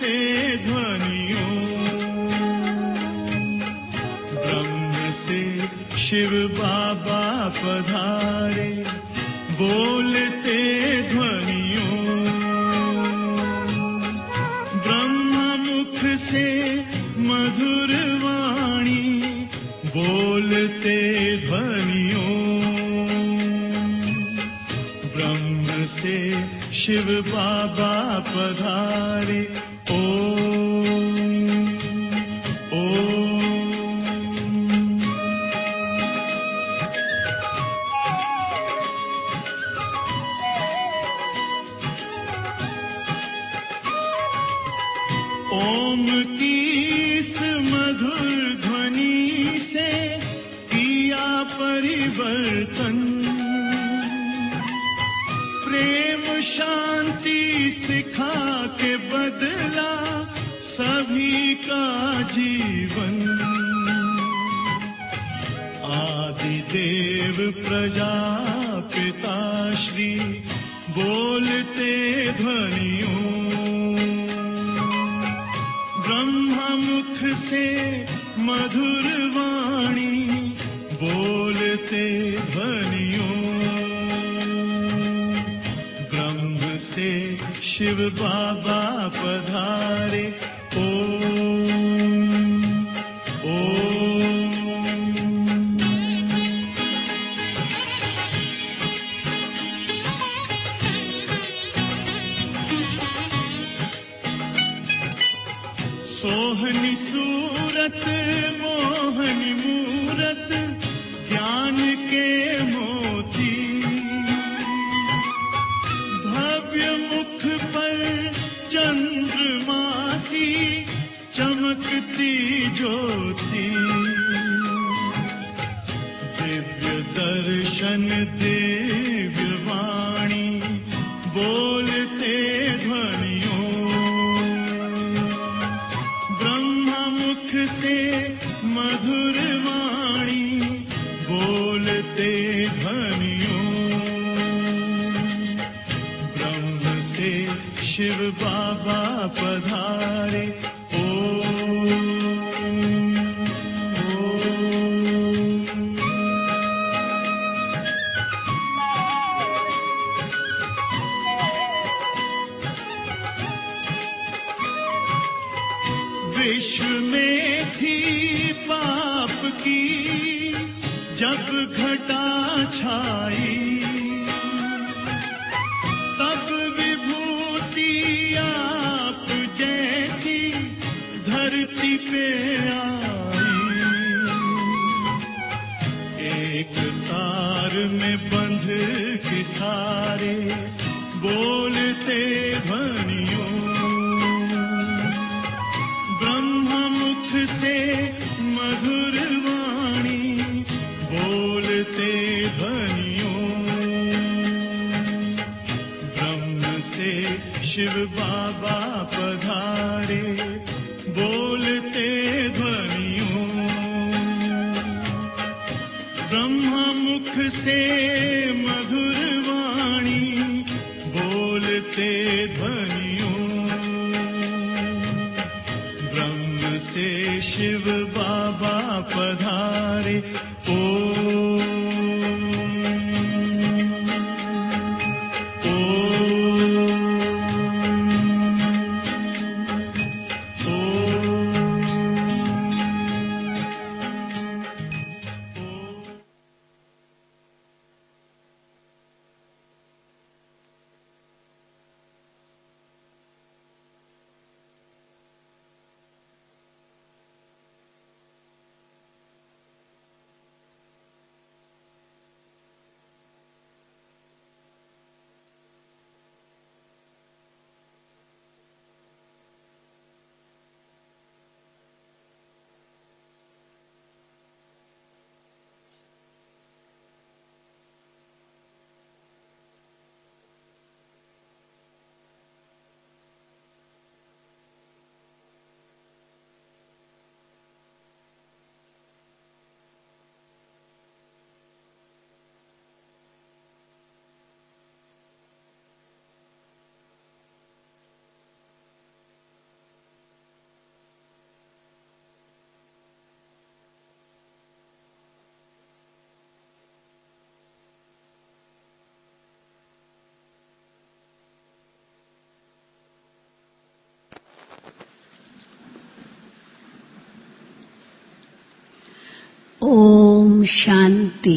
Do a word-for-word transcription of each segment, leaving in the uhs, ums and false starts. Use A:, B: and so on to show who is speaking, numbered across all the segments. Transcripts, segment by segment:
A: बोलते ध्वनियों, ब्रह्म से शिव बाबा पधारे, बोलते ध्वनियों, ब्रह्म मुख से मधुर वाणी, बोलते ध्वनियों, ब्रह्म से शिव बाबा पधारे। ओम ओम। ओम की इस मधुर ध्वनि से किया परिवर्तन, प्रेम शांति सिखा के बदला सभी का जीवन। आदि देव प्रजापिता श्री बोलते ध्वनियों, ब्रह्म मुख से मधुर वाणी, बोलते ध्वनियों, ब्रह्म से शिव बाबा पधारे। ओम ओम। सोहनी सूरत मोहनी मूरत, ज्ञान के मोती, भव्य मुख पर चंद्रमासी, चमकती ज्योति, दिव्य दर्शन दिव्य वाणी, बोलते ध्वनियों, से मधुर वाणी, बोलते ध्वनियों, ब्रह्म से शिव बाबा पधारे। ओम ओम। विश्व में थी पाप की जब घटा छाई, तब विभूति आप जैसी धरती पे आई। एक तार में बंध के सारे बोलते ध्वनियों, से मधुर वाणी, बोलते ध्वनियों, ब्रह्म से शिव बाबा पधारे, बोलते ध्वनियों, ब्रह्म मुख से मधुर वाणी, बोलते ध्वनियों, से शिव बाबा पधारे। ओम
B: ओम शांति।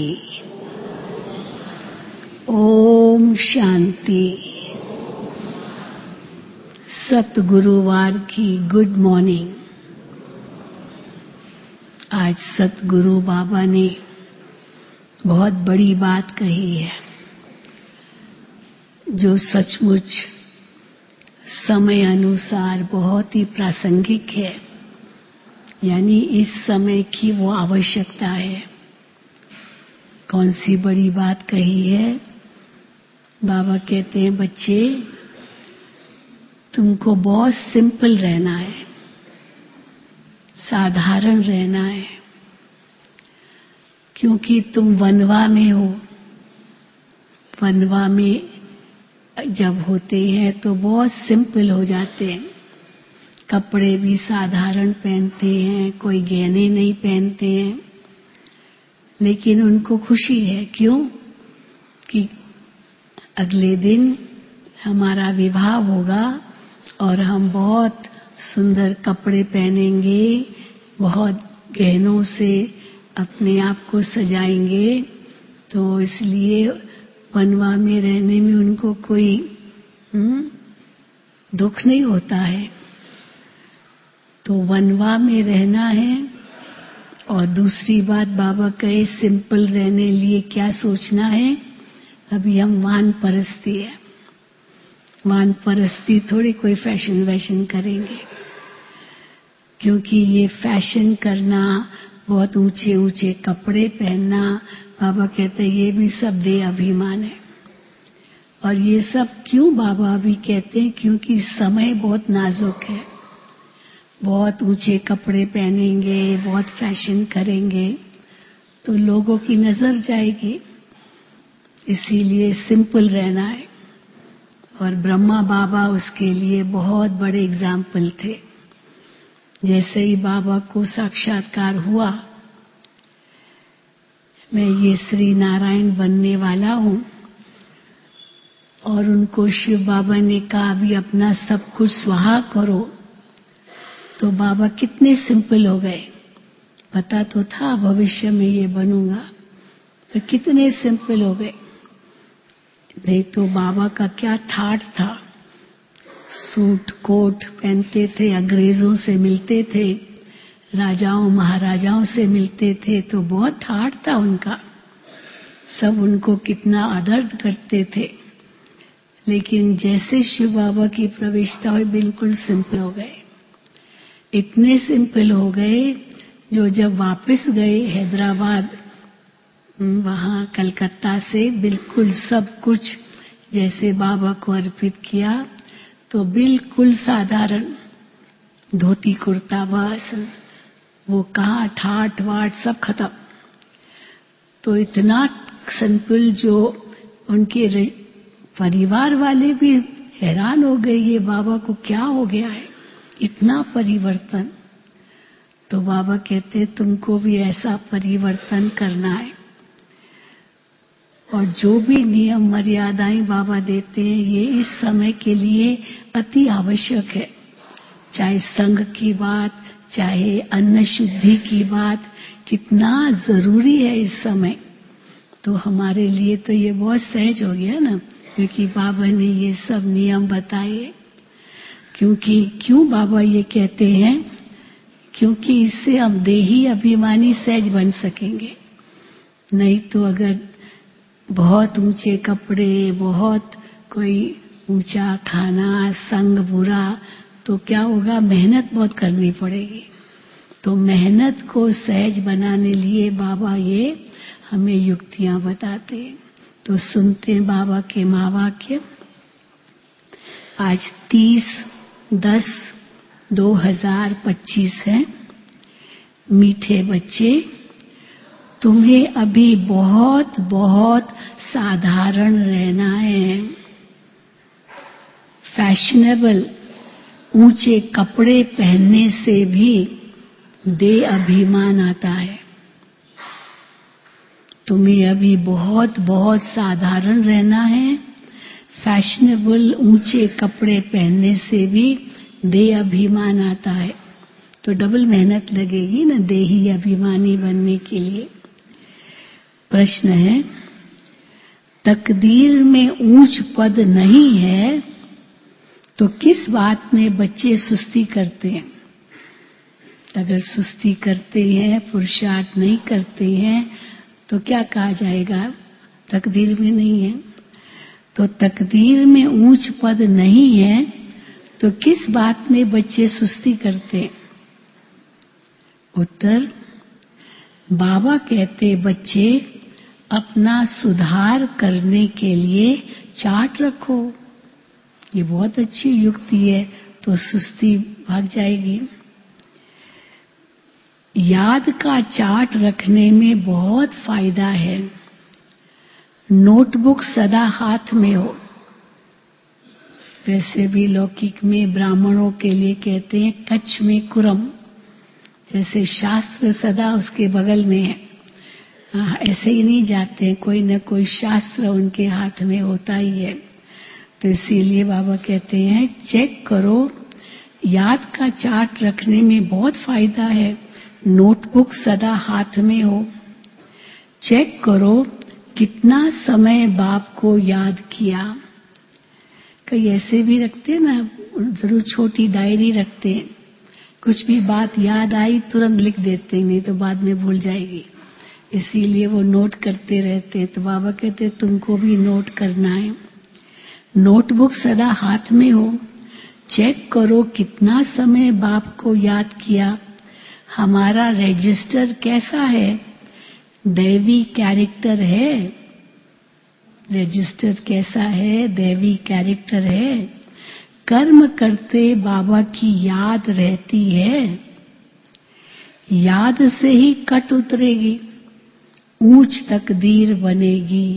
B: ओम शांति। सतगुरुवार की गुड मॉर्निंग। आज सतगुरु बाबा ने बहुत बड़ी बात कही है जो सचमुच समय अनुसार बहुत ही प्रासंगिक है, यानी इस समय की वो आवश्यकता है। कौन सी बड़ी बात कही है? बाबा कहते हैं, बच्चे तुमको बहुत सिंपल रहना है, साधारण रहना है, क्योंकि तुम वनवा में हो। वनवा में जब होते हैं तो बहुत सिंपल हो जाते हैं, कपड़े भी साधारण पहनते हैं, कोई गहने नहीं पहनते हैं, लेकिन उनको खुशी है। क्यों? कि अगले दिन हमारा विवाह होगा और हम बहुत सुंदर कपड़े पहनेंगे, बहुत गहनों से अपने आप को सजाएंगे। तो इसलिए वनवा में रहने में उनको कोई हुँ, दुख नहीं होता है। तो वनवा में रहना है। और दूसरी बात बाबा कहे, सिंपल रहने लिए क्या सोचना है? अभी हम वान परस्ती है, वान परस्ती थोड़ी कोई फैशन वैशन करेंगे, क्योंकि ये फैशन करना, बहुत ऊंचे ऊंचे कपड़े पहनना, बाबा कहते हैं ये भी सब देह अभिमान है। और ये सब क्यों बाबा अभी कहते हैं? क्योंकि समय बहुत नाजुक है। बहुत ऊंचे कपड़े पहनेंगे, बहुत फैशन करेंगे तो लोगों की नजर जाएगी, इसीलिए सिंपल रहना है। और ब्रह्मा बाबा उसके लिए बहुत बड़े एग्जाम्पल थे। जैसे ही बाबा को साक्षात्कार हुआ, मैं ये श्री नारायण बनने वाला हूं, और उनको शिव बाबा ने कहा अभी अपना सब कुछ स्वाहा करो, तो बाबा कितने सिंपल हो गए। पता तो था भविष्य में ये बनूंगा, तो कितने सिंपल हो गए। नहीं तो बाबा का क्या ठाठ था, सूट कोट पहनते थे, अंग्रेजों से मिलते थे, राजाओं महाराजाओं से मिलते थे, तो बहुत ठाठ था उनका। सब उनको कितना आदर करते थे। लेकिन जैसे शिव बाबा की प्रविष्टा हुई, बिल्कुल सिंपल हो गए। इतने सिंपल हो गए जो जब वापस गए हैदराबाद, वहां कलकत्ता से बिल्कुल सब कुछ जैसे बाबा को अर्पित किया, तो बिल्कुल साधारण धोती कुर्ता, बस वो कहाँ ठाठ वाट सब खत्म। तो इतना सिंपल जो उनके परिवार वाले भी हैरान हो गए, ये बाबा को क्या हो गया है, इतना परिवर्तन। तो बाबा कहते तुमको भी ऐसा परिवर्तन करना है। और जो भी नियम मर्यादाएं बाबा देते हैं, ये इस समय के लिए अति आवश्यक है। चाहे संघ की बात, चाहे अन्न शुद्धि की बात, कितना जरूरी है इस समय। तो हमारे लिए तो ये बहुत सहज हो गया ना, क्योंकि बाबा ने ये सब नियम बताए। क्योंकि क्यों बाबा ये कहते हैं? क्योंकि इससे हम देही अभिमानी सहज बन सकेंगे। नहीं तो अगर बहुत ऊंचे कपड़े, बहुत कोई ऊंचा खाना, संग बुरा, तो क्या होगा? मेहनत बहुत करनी पड़ेगी। तो मेहनत को सहज बनाने लिए बाबा ये हमें युक्तियां बताते हैं। तो सुनते हैं बाबा के महावाक्य। आज तीस दस दो हजार पच्चीस है। मीठे बच्चे, तुम्हें अभी बहुत बहुत साधारण रहना है। फैशनेबल ऊंचे कपड़े पहनने से भी देह अभिमान आता है। तुम्हें अभी बहुत बहुत साधारण रहना है। फैशनेबल ऊंचे कपड़े पहनने से भी देह अभिमान आता है। तो डबल मेहनत लगेगी ना देही अभिमानी बनने के लिए। प्रश्न है, तकदीर में ऊंच पद नहीं है तो किस बात में बच्चे सुस्ती करते हैं? अगर सुस्ती करते हैं, पुरुषार्थ नहीं करते हैं, तो क्या कहा जाएगा? तकदीर में नहीं है। तो तकदीर में ऊंच पद नहीं है तो किस बात में बच्चे सुस्ती करते हैं? उत्तर, बाबा कहते बच्चे अपना सुधार करने के लिए चार्ट रखो। ये बहुत अच्छी युक्ति है, तो सुस्ती भाग जाएगी। याद का चार्ट रखने में बहुत फायदा है। नोटबुक सदा हाथ में हो। वैसे भी लौकिक में ब्राह्मणों के लिए कहते हैं कच्छ में कुरम, जैसे शास्त्र सदा उसके बगल में है। हाँ, ऐसे ही नहीं जाते, कोई न कोई शास्त्र उनके हाथ में होता ही है। तो इसीलिए बाबा कहते हैं चेक करो, याद का चार्ट रखने में बहुत फायदा है। नोटबुक सदा हाथ में हो। चेक करो कितना समय बाप को याद किया। कई ऐसे भी रखते हैं ना, जरूर छोटी डायरी रखते हैं, कुछ भी बात याद आई तुरंत लिख देते हैं, नहीं तो बाद में भूल जाएगी, इसीलिए वो नोट करते रहते हैं। तो बाबा कहते तुमको भी नोट करना है। नोटबुक सदा हाथ में हो। चेक करो कितना समय बाप को याद किया। हमारा रजिस्टर कैसा है? दैवी कैरेक्टर है। रजिस्टर कैसा है? दैवी कैरेक्टर है। कर्म करते बाबा की याद रहती है। याद से ही कट उतरेगी, ऊंच तकदीर बनेगी।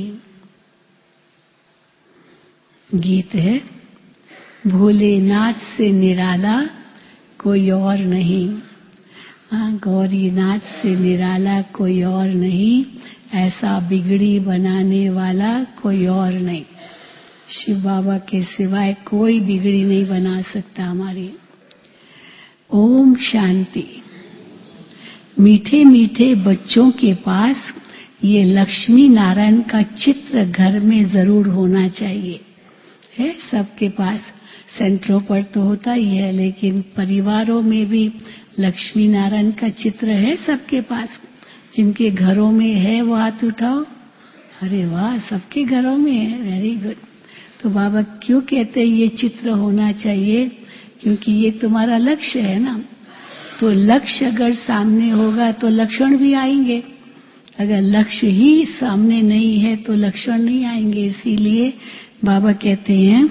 B: गीत है, भोलेनाथ से निराला कोई और नहीं। हाँ, गौरीनाथ से निराला कोई और नहीं, ऐसा बिगड़ी बनाने वाला कोई और नहीं। शिव बाबा के सिवाय कोई बिगड़ी नहीं बना सकता हमारी। ओम शांति। मीठे मीठे बच्चों के पास ये लक्ष्मी नारायण का चित्र घर में जरूर होना चाहिए। है सबके पास, सेंटरों पर तो होता ही है, लेकिन परिवारों में भी लक्ष्मी नारायण का चित्र है सबके पास। जिनके घरों में है वो हाथ उठाओ। अरे वाह, सबके घरों में है, वेरी गुड। तो बाबा क्यों कहते हैं ये चित्र होना चाहिए? क्योंकि ये तुम्हारा लक्ष्य है ना। तो लक्ष्य अगर सामने होगा तो लक्षण भी आएंगे। अगर लक्ष्य ही सामने नहीं है तो लक्षण नहीं आएंगे। इसीलिए बाबा कहते हैं,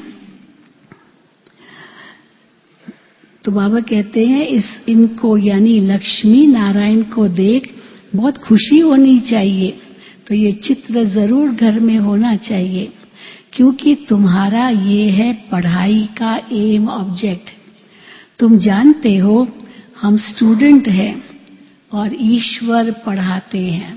B: तो बाबा कहते हैं इस इनको यानी लक्ष्मी नारायण को देख बहुत खुशी होनी चाहिए। तो ये चित्र जरूर घर में होना चाहिए, क्योंकि तुम्हारा ये है पढ़ाई का एम ऑब्जेक्ट। तुम जानते हो हम स्टूडेंट हैं और ईश्वर पढ़ाते हैं।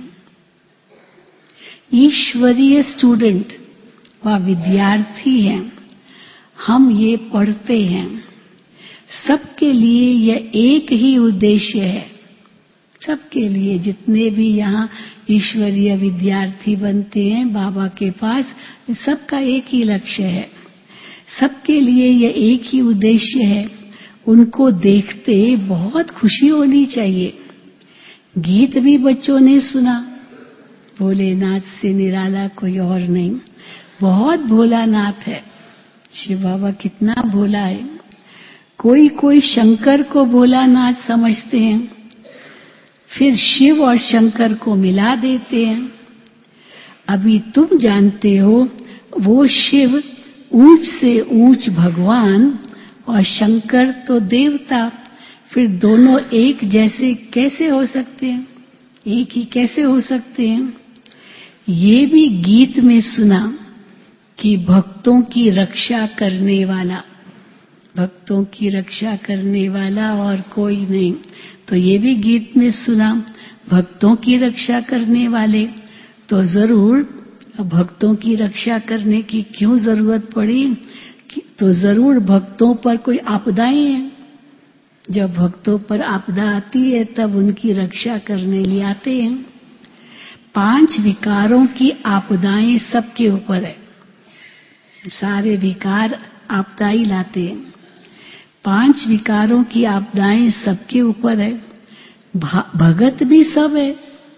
B: ईश्वरीय स्टूडेंट व विद्यार्थी हैं, हम ये पढ़ते हैं। सबके लिए यह एक ही उद्देश्य है। सबके लिए, जितने भी यहाँ ईश्वरीय विद्यार्थी बनते हैं बाबा के पास, सबका एक ही लक्ष्य है। सबके लिए यह एक ही उद्देश्य है। उनको देखते बहुत खुशी होनी चाहिए। गीत भी बच्चों ने सुना, भोलेनाथ से निराला कोई और नहीं। बहुत भोलानाथ है शिव बाबा, कितना भोला है। कोई कोई शंकर को भोलानाथ समझते हैं, फिर शिव और शंकर को मिला देते हैं। अभी तुम जानते हो वो शिव ऊंच से ऊंच भगवान और शंकर तो देवता, फिर दोनों एक जैसे कैसे हो सकते हैं? एक ही कैसे हो सकते हैं? ये भी गीत में सुना कि भक्तों की रक्षा करने वाला, भक्तों की रक्षा करने वाला और कोई नहीं। तो ये भी गीत में सुना, भक्तों की रक्षा करने वाले। तो जरूर भक्तों की रक्षा करने की क्यों जरूरत पड़ी? तो जरूर भक्तों पर कोई आपदाएं हैं। जब भक्तों पर आपदा आती है तब उनकी रक्षा करने लिए आते हैं। पांच विकारों की आपदाएं सबके ऊपर है। सारे विकार आपदाई लाते हैं। पांच विकारों की आपदाएं सबके ऊपर है। भगत भी सब है।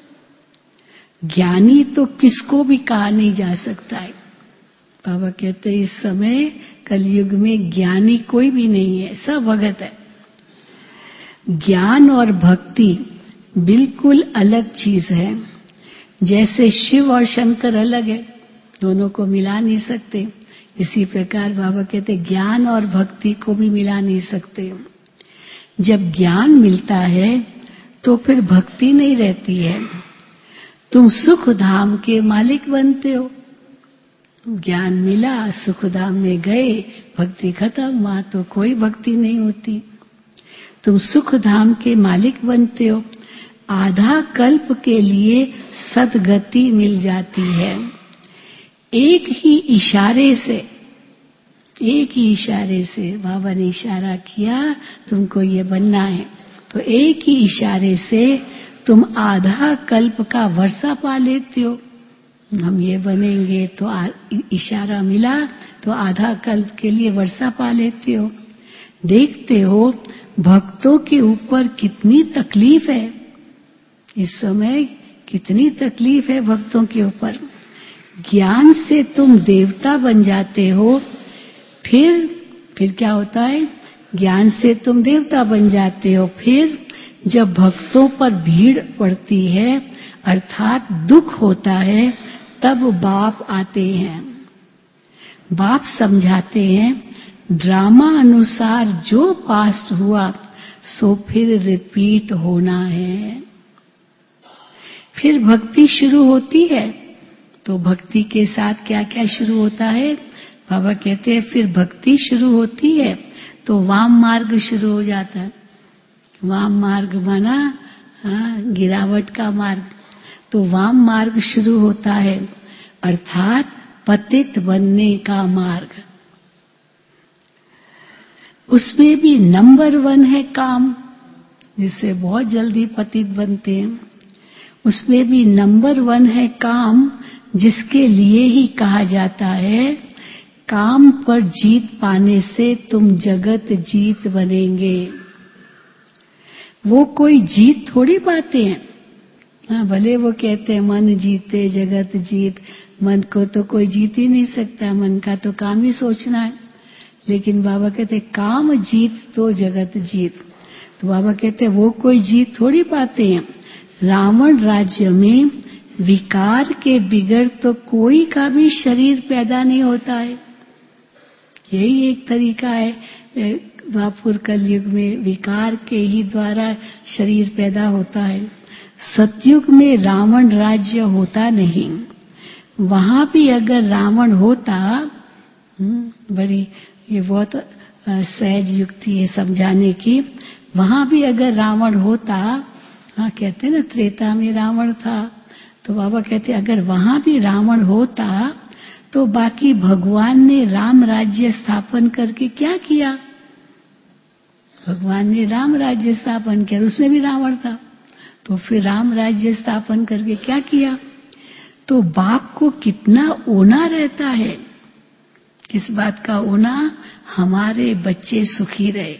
B: ज्ञानी तो किसको भी कहा नहीं जा सकता है। बाबा कहते हैं इस समय कलयुग में ज्ञानी कोई भी नहीं है, सब भगत है। ज्ञान और भक्ति बिल्कुल अलग चीज है। जैसे शिव और शंकर अलग है, दोनों को मिला नहीं सकते, इसी प्रकार बाबा कहते ज्ञान और भक्ति को भी मिला नहीं सकते। जब ज्ञान मिलता है तो फिर भक्ति नहीं रहती है। तुम सुख धाम के मालिक बनते हो। ज्ञान मिला, सुख धाम में गए, भक्ति खत्म, वहां तो कोई भक्ति नहीं होती। तुम सुख धाम के मालिक बनते हो। आधा कल्प के लिए सद्गति मिल जाती है। एक ही इशारे से, एक ही इशारे से बाबा ने इशारा किया तुमको ये बनना है, तो एक ही इशारे से तुम आधा कल्प का वर्षा पा लेते हो। हम ये बनेंगे तो आ, इशारा मिला तो आधा कल्प के लिए वर्षा पा लेते हो। देखते हो भक्तों के ऊपर कितनी तकलीफ है इस समय, कितनी तकलीफ है भक्तों के ऊपर। ज्ञान से तुम देवता बन जाते हो। फिर फिर क्या होता है? ज्ञान से तुम देवता बन जाते हो। फिर जब भक्तों पर भीड़ पड़ती है अर्थात दुख होता है, तब बाप आते हैं। बाप समझाते हैं ड्रामा अनुसार जो पास हुआ सो फिर रिपीट होना है। फिर भक्ति शुरू होती है। तो भक्ति के साथ क्या क्या शुरू होता है? बाबा कहते हैं फिर भक्ति शुरू होती है तो वाम मार्ग शुरू हो जाता है। वाम मार्ग माना हाँ, गिरावट का मार्ग। तो वाम मार्ग शुरू होता है अर्थात पतित बनने का मार्ग। उसमें भी नंबर वन है काम, जिससे बहुत जल्दी पतित बनते हैं। उसमें भी नंबर वन है काम, जिसके लिए ही कहा जाता है काम पर जीत पाने से तुम जगत जीत बनेंगे। वो कोई जीत थोड़ी पाते हैं। हाँ, भले वो कहते हैं मन जीते जगत जीत, मन को तो कोई जीत ही नहीं सकता, मन का तो काम ही सोचना है। लेकिन बाबा कहते काम जीत तो जगत जीत। तो बाबा कहते वो कोई जीत थोड़ी पाते हैं। रावण राज्य में विकार के बिगड़ तो कोई का भी शरीर पैदा नहीं होता है। यही एक तरीका है द्वापर कलयुग में, विकार के ही द्वारा शरीर पैदा होता है। सतयुग में रावण राज्य होता नहीं। वहां भी अगर रावण होता, बड़ी ये बहुत सहज युक्ति है समझाने की, वहां भी अगर रावण होता, हाँ कहते हैं ना त्रेता में रावण था, तो बाबा कहते अगर वहां भी रावण होता तो बाकी भगवान ने राम राज्य स्थापन करके क्या किया? भगवान ने राम राज्य स्थापन किया, उसमें भी रावण था, तो फिर राम राज्य स्थापन करके क्या किया? तो बाप को कितना ओना रहता है। किस बात का ओना? हमारे बच्चे सुखी रहे।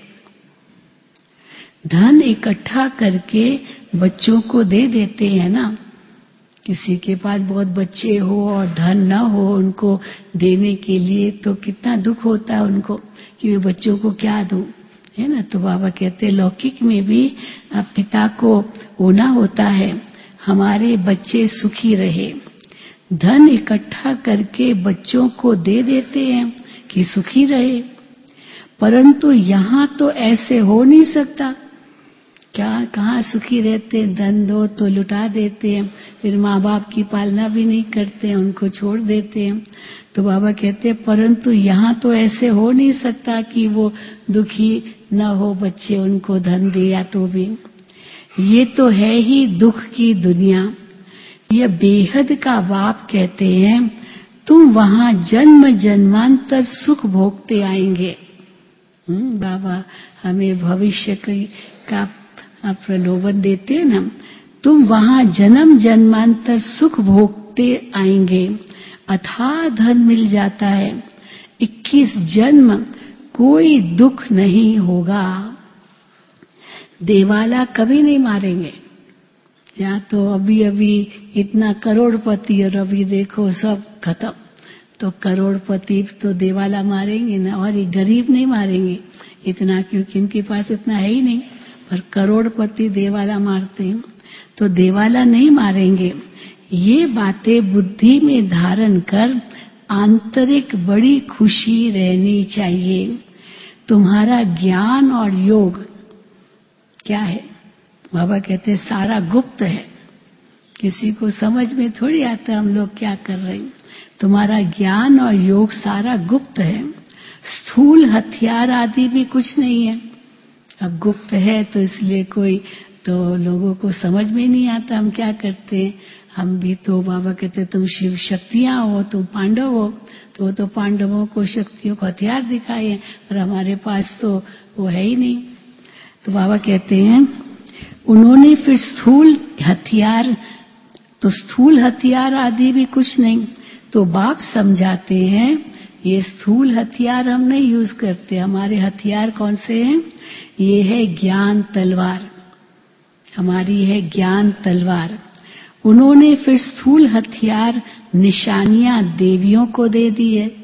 B: धन इकट्ठा करके बच्चों को दे देते हैं ना। किसी के पास बहुत बच्चे हो और धन न हो उनको देने के लिए, तो कितना दुख होता है उनको कि वे बच्चों को क्या दूं, है ना। तो बाबा कहते हैं लौकिक में भी पिता को होना होता है हमारे बच्चे सुखी रहे। धन इकट्ठा करके बच्चों को दे देते हैं कि सुखी रहे, परंतु यहाँ तो ऐसे हो नहीं सकता। क्या कहाँ सुखी रहते हैं? धन दो तो लुटा देते हैं, फिर माँ बाप की पालना भी नहीं करते हैं, उनको छोड़ देते हैं। तो बाबा कहते हैं परंतु यहाँ तो ऐसे हो नहीं सकता कि वो दुखी न हो बच्चे, उनको धन दिया तो भी। ये तो है ही दुख की दुनिया। यह बेहद का बाप कहते हैं तुम वहां जन्म जन्मांतर सुख भोगते आएंगे। हम्म बाबा हमें भविष्य का प्रलोभन देते हैं ना, तुम वहां जन्म जन्मांतर सुख भोगते आएंगे, अथाह धन मिल जाता है, इक्कीस जन्म कोई दुख नहीं होगा। देवाला कभी नहीं मारेंगे। या तो अभी अभी इतना करोड़पति और अभी देखो सब खत्म। तो करोड़पति तो देवाला मारेंगे ना, और ये गरीब नहीं मारेंगे इतना, क्योंकि इनके पास इतना है ही नहीं। पर करोड़पति देवाला मारते हैं, तो देवाला नहीं मारेंगे। ये बातें बुद्धि में धारण कर आंतरिक बड़ी खुशी रहनी चाहिए। तुम्हारा ज्ञान और योग क्या है? बाबा कहते हैं सारा गुप्त है, किसी को समझ में थोड़ी आता हम लोग क्या कर रहे हैं। तुम्हारा ज्ञान और योग सारा गुप्त है, स्थूल हथियार आदि भी कुछ नहीं है। अब गुप्त है तो इसलिए कोई तो लोगों को समझ में नहीं आता हम क्या करते हैं। हम भी तो बाबा कहते तुम शिव शक्तियां हो, तुम पांडव हो, तो तो पांडवों को शक्तियों को हथियार दिखाए, और हमारे पास तो वो है ही नहीं। तो बाबा कहते हैं उन्होंने फिर स्थूल हथियार, तो स्थूल हथियार आदि भी कुछ नहीं। तो बाप समझाते हैं ये स्थूल हथियार हम नहीं यूज करते, हमारे हथियार कौन से हैं? ये है ज्ञान तलवार, हमारी है ज्ञान तलवार। उन्होंने फिर स्थूल हथियार निशानियां देवियों को दे दी है।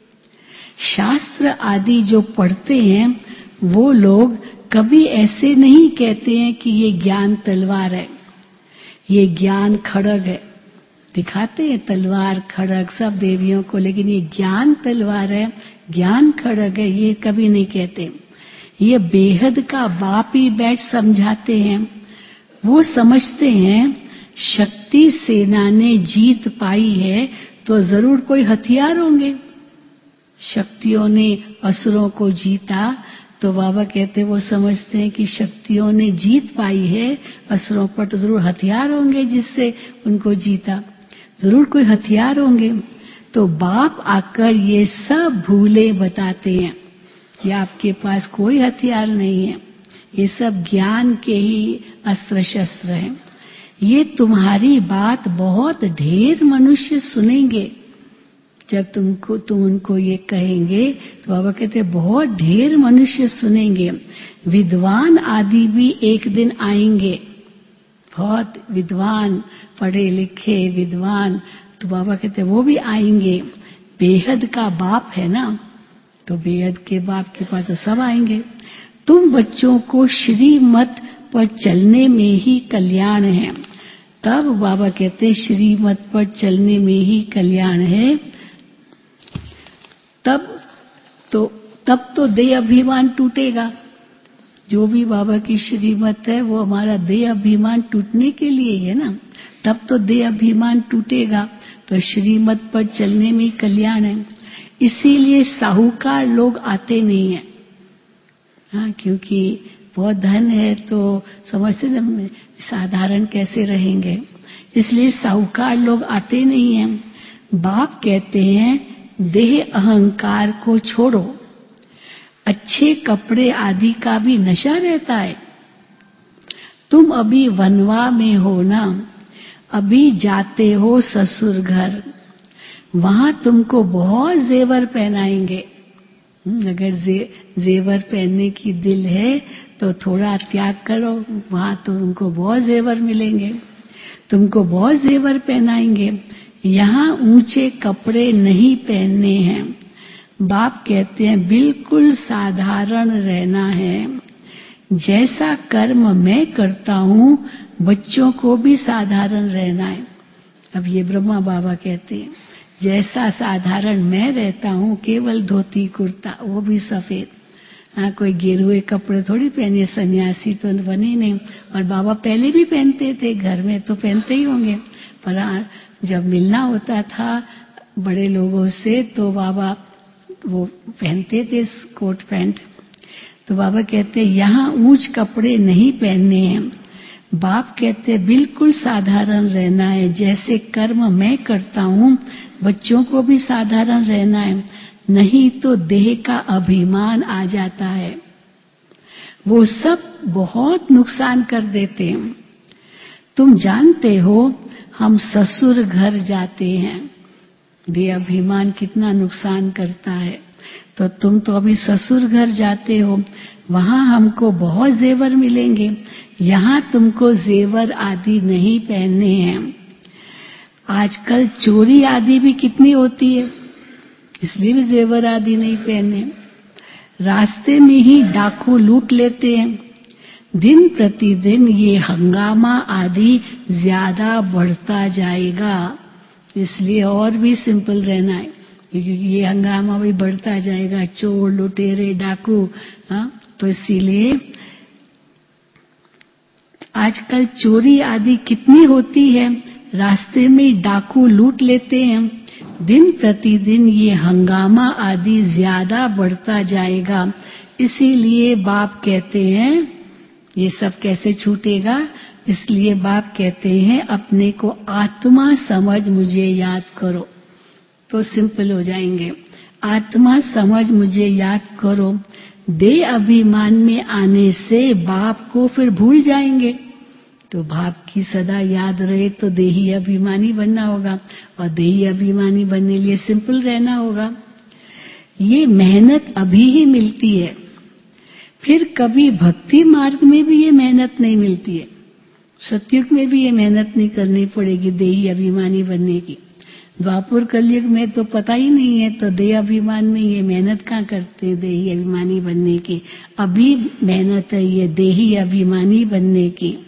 B: शास्त्र आदि जो पढ़ते हैं वो लोग कभी ऐसे नहीं कहते हैं कि ये ज्ञान तलवार है, ये ज्ञान खड़ग है। दिखाते हैं तलवार खड़ग सब देवियों को, लेकिन ये ज्ञान तलवार है, ज्ञान खड़ग है, ये कभी नहीं कहते। ये बेहद का बाप ही बैठ समझाते हैं। वो समझते हैं शक्ति सेना ने जीत पाई है तो जरूर कोई हथियार होंगे। शक्तियों ने असुरों को जीता, तो बाबा कहते वो समझते हैं कि शक्तियों ने जीत पाई है असुरों पर, तो जरूर हथियार होंगे जिससे उनको जीता, जरूर कोई हथियार होंगे। तो बाप आकर ये सब भूले बताते हैं कि आपके पास कोई हथियार नहीं है, ये सब ज्ञान के ही अस्त्र शस्त्र हैं। ये तुम्हारी बात बहुत ढेर मनुष्य सुनेंगे। जब तुमको तुम उनको ये कहेंगे तो बाबा कहते बहुत ढेर मनुष्य सुनेंगे। विद्वान आदि भी एक दिन आएंगे, बहुत विद्वान पढ़े लिखे विद्वान, तो बाबा कहते वो भी आएंगे। बेहद का बाप है ना, तो बेहद के बाप के पास तो सब आएंगे। तुम बच्चों को श्रीमत पर चलने में ही कल्याण है। तब बाबा कहते श्रीमत पर चलने में ही कल्याण है। तब तो तब तो देह अभिमान टूटेगा। जो भी बाबा की श्रीमत है वो हमारा देह अभिमान टूटने के लिए है ना, तब तो देह अभिमान टूटेगा। तो श्रीमत पर चलने में कल्याण है। इसीलिए साहूकार लोग आते नहीं है, हाँ, क्योंकि बहुत धन है तो समझते हैं साधारण कैसे रहेंगे, इसलिए साहूकार लोग आते नहीं हैं। बाप कहते हैं देह अहंकार को छोड़ो, अच्छे कपड़े आदि का भी नशा रहता है। तुम अभी वनवा में हो ना, अभी जाते हो ससुर घर, वहां तुमको बहुत जेवर पहनाएंगे। अगर जे, जेवर पहनने की दिल है तो थोड़ा त्याग करो, वहां तो तुमको बहुत जेवर मिलेंगे, तुमको बहुत जेवर पहनाएंगे। यहाँ ऊंचे कपड़े नहीं पहनने हैं। बाप कहते हैं बिल्कुल साधारण रहना है। जैसा कर्म मैं करता हूँ बच्चों को भी साधारण रहना है। अब ये ब्रह्मा बाबा कहते हैं जैसा साधारण मैं रहता हूँ, केवल धोती कुर्ता, वो भी सफेद, हाँ, कोई गेरुए कपड़े थोड़ी पहने, सन्यासी तो बने नहीं। और बाबा पहले भी पहनते थे, घर में तो पहनते ही होंगे, पर जब मिलना होता था बड़े लोगों से तो बाबा वो पहनते थे कोट पैंट। तो बाबा कहते यहाँ ऊंच कपड़े नहीं पहनने हैं। बाप कहते बिल्कुल साधारण रहना है। जैसे कर्म मैं करता हूँ बच्चों को भी साधारण रहना है, नहीं तो देह का अभिमान आ जाता है, वो सब बहुत नुकसान कर देते हैं। तुम जानते हो हम ससुर घर जाते हैं। ये अभिमान कितना नुकसान करता है। तो तुम तो अभी ससुर घर जाते हो, वहां हमको बहुत जेवर मिलेंगे, यहाँ तुमको जेवर आदि नहीं पहनने हैं। आजकल चोरी आदि भी कितनी होती है, इसलिए भी जेवर आदि नहीं पहने। रास्ते में ही डाकू लूट लेते हैं। दिन प्रतिदिन ये हंगामा आदि ज्यादा बढ़ता जाएगा, इसलिए और भी सिंपल रहना है, क्योंकि ये हंगामा भी बढ़ता जाएगा, चोर लुटेरे डाकू। हाँ, तो इसीलिए आजकल चोरी आदि कितनी होती है, रास्ते में डाकू लूट लेते हैं। दिन प्रतिदिन ये हंगामा आदि ज्यादा बढ़ता जाएगा, इसीलिए बाप कहते हैं ये सब कैसे छूटेगा। इसलिए बाप कहते हैं अपने को आत्मा समझ मुझे याद करो, तो सिंपल हो जाएंगे। आत्मा समझ मुझे याद करो। देह अभिमान में आने से बाप को फिर भूल जाएंगे। तो बाप की सदा याद रहे तो देही अभिमानी बनना होगा, और देही अभिमानी बनने लिए सिंपल रहना होगा। ये मेहनत अभी ही मिलती है, फिर कभी भक्ति मार्ग में भी ये मेहनत नहीं मिलती है। सतयुग में भी ये मेहनत नहीं करनी पड़ेगी देही अभिमानी बनने की। द्वापर कलयुग में तो पता ही नहीं है, तो देह अभिमान में ये मेहनत कहाँ करते हैं देही अभिमानी बनने की। अभी मेहनत है ये देही अभिमानी बनने की।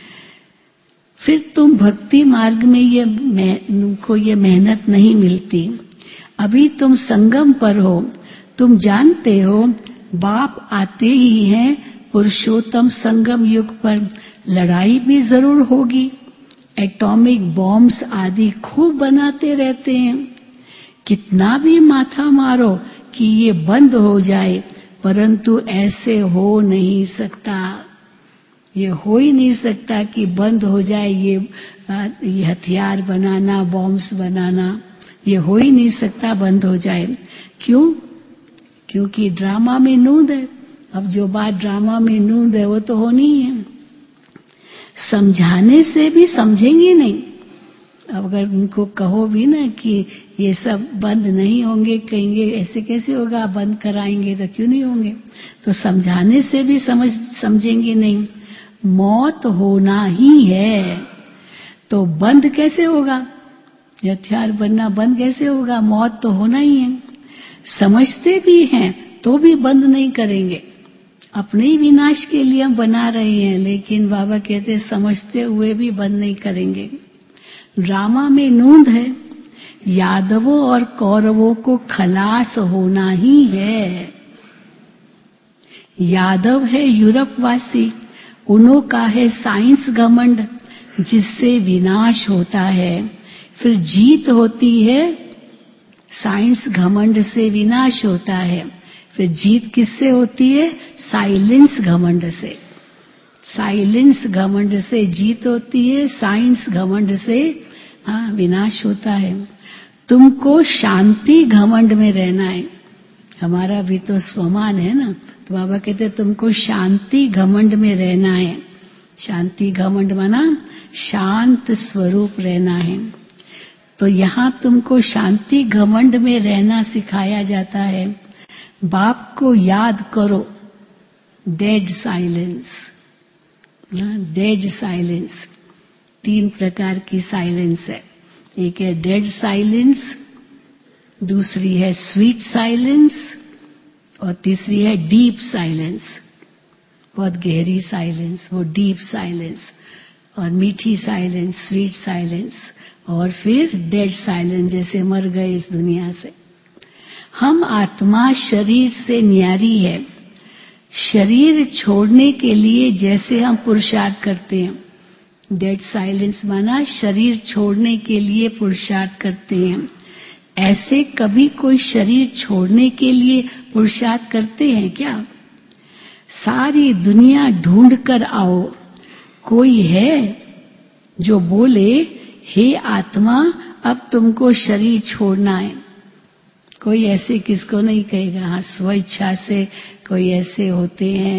B: फिर तुम भक्ति मार्ग में ये को ये मेहनत नहीं मिलती। अभी तुम संगम पर हो, तुम जानते हो बाप आते ही हैं पुरुषोत्तम संगम युग पर। लड़ाई भी जरूर होगी, एटॉमिक बॉम्ब्स आदि खूब बनाते रहते हैं। कितना भी माथा मारो कि ये बंद हो जाए, परंतु ऐसे हो नहीं सकता। ये हो ही नहीं सकता कि बंद हो जाए ये, ये हथियार बनाना, बॉम्ब्स बनाना, ये हो ही नहीं सकता बंद हो जाए। क्यों? क्योंकि ड्रामा में नूंद है। अब जो बात ड्रामा में नूंद है वो तो होनी ही है। समझाने से भी समझेंगे नहीं। अब अगर उनको कहो भी ना कि ये सब बंद नहीं होंगे, कहेंगे ऐसे कैसे होगा, बंद कराएंगे तो क्यों नहीं होंगे। तो समझाने से भी समझ समझेंगे नहीं। मौत होना ही है, तो बंद कैसे होगा, हथियार बनना बंद कैसे होगा, मौत तो होना ही है। समझते भी हैं तो भी बंद नहीं करेंगे। अपने ही विनाश के लिए हम बना रहे हैं, लेकिन बाबा कहते हैं समझते हुए भी बंद नहीं करेंगे। ड्रामा में नूंद है, यादवों और कौरवों को खलास होना ही है। यादव है यूरोप वासी, उन्हों का है साइंस घमंड, जिससे विनाश होता है। फिर जीत होती है, साइंस घमंड से विनाश होता है। फिर जीत किससे होती है? साइलेंस घमंड से। साइलेंस घमंड से जीत होती है, साइंस घमंड से हाँ विनाश होता है। तुमको शांति घमंड में रहना है। हमारा भी तो स्वमान है ना, तो बाबा कहते हैं तुमको शांति घमंड में रहना है। शांति घमंड माना शांत स्वरूप रहना है। तो यहाँ तुमको शांति घमंड में रहना सिखाया जाता है। बाप को याद करो, डेड साइलेंस। डेड साइलेंस, तीन प्रकार की साइलेंस है। एक है डेड साइलेंस, दूसरी है स्वीट साइलेंस, और तीसरी है डीप साइलेंस। बहुत गहरी साइलेंस, वो डीप साइलेंस, और मीठी साइलेंस, स्वीट साइलेंस, और फिर डेड साइलेंस, जैसे मर गए इस दुनिया से। हम आत्मा शरीर से न्यारी है। शरीर छोड़ने के लिए जैसे हम पुरुषार्थ करते हैं, डेड साइलेंस माना शरीर छोड़ने के लिए पुरुषार्थ करते हैं, ऐसे कभी कोई शरीर छोड़ने के लिए पुरुषार्थ करते हैं क्या? सारी दुनिया ढूंढ कर आओ, कोई है जो बोले हे आत्मा अब तुमको शरीर छोड़ना है? कोई ऐसे किसको नहीं कहेगा। हाँ, स्वेच्छा से कोई ऐसे होते हैं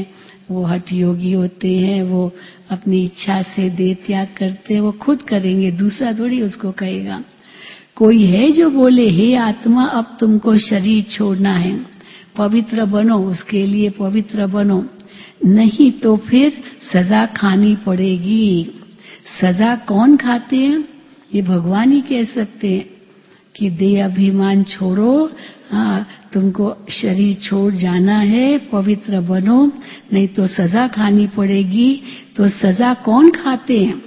B: वो हठ योगी होते हैं, वो अपनी इच्छा से देह त्याग करते हैं, वो खुद करेंगे, दूसरा थोड़ी उसको कहेगा। कोई है जो बोले हे आत्मा अब तुमको शरीर छोड़ना है, पवित्र बनो, उसके लिए पवित्र बनो, नहीं तो फिर सजा खानी पड़ेगी। सजा कौन खाते हैं? ये भगवान ही कह सकते हैं कि देह अभिमान छोड़ो, हाँ तुमको शरीर छोड़ जाना है, पवित्र बनो, नहीं तो सजा खानी पड़ेगी। तो सजा कौन खाते हैं?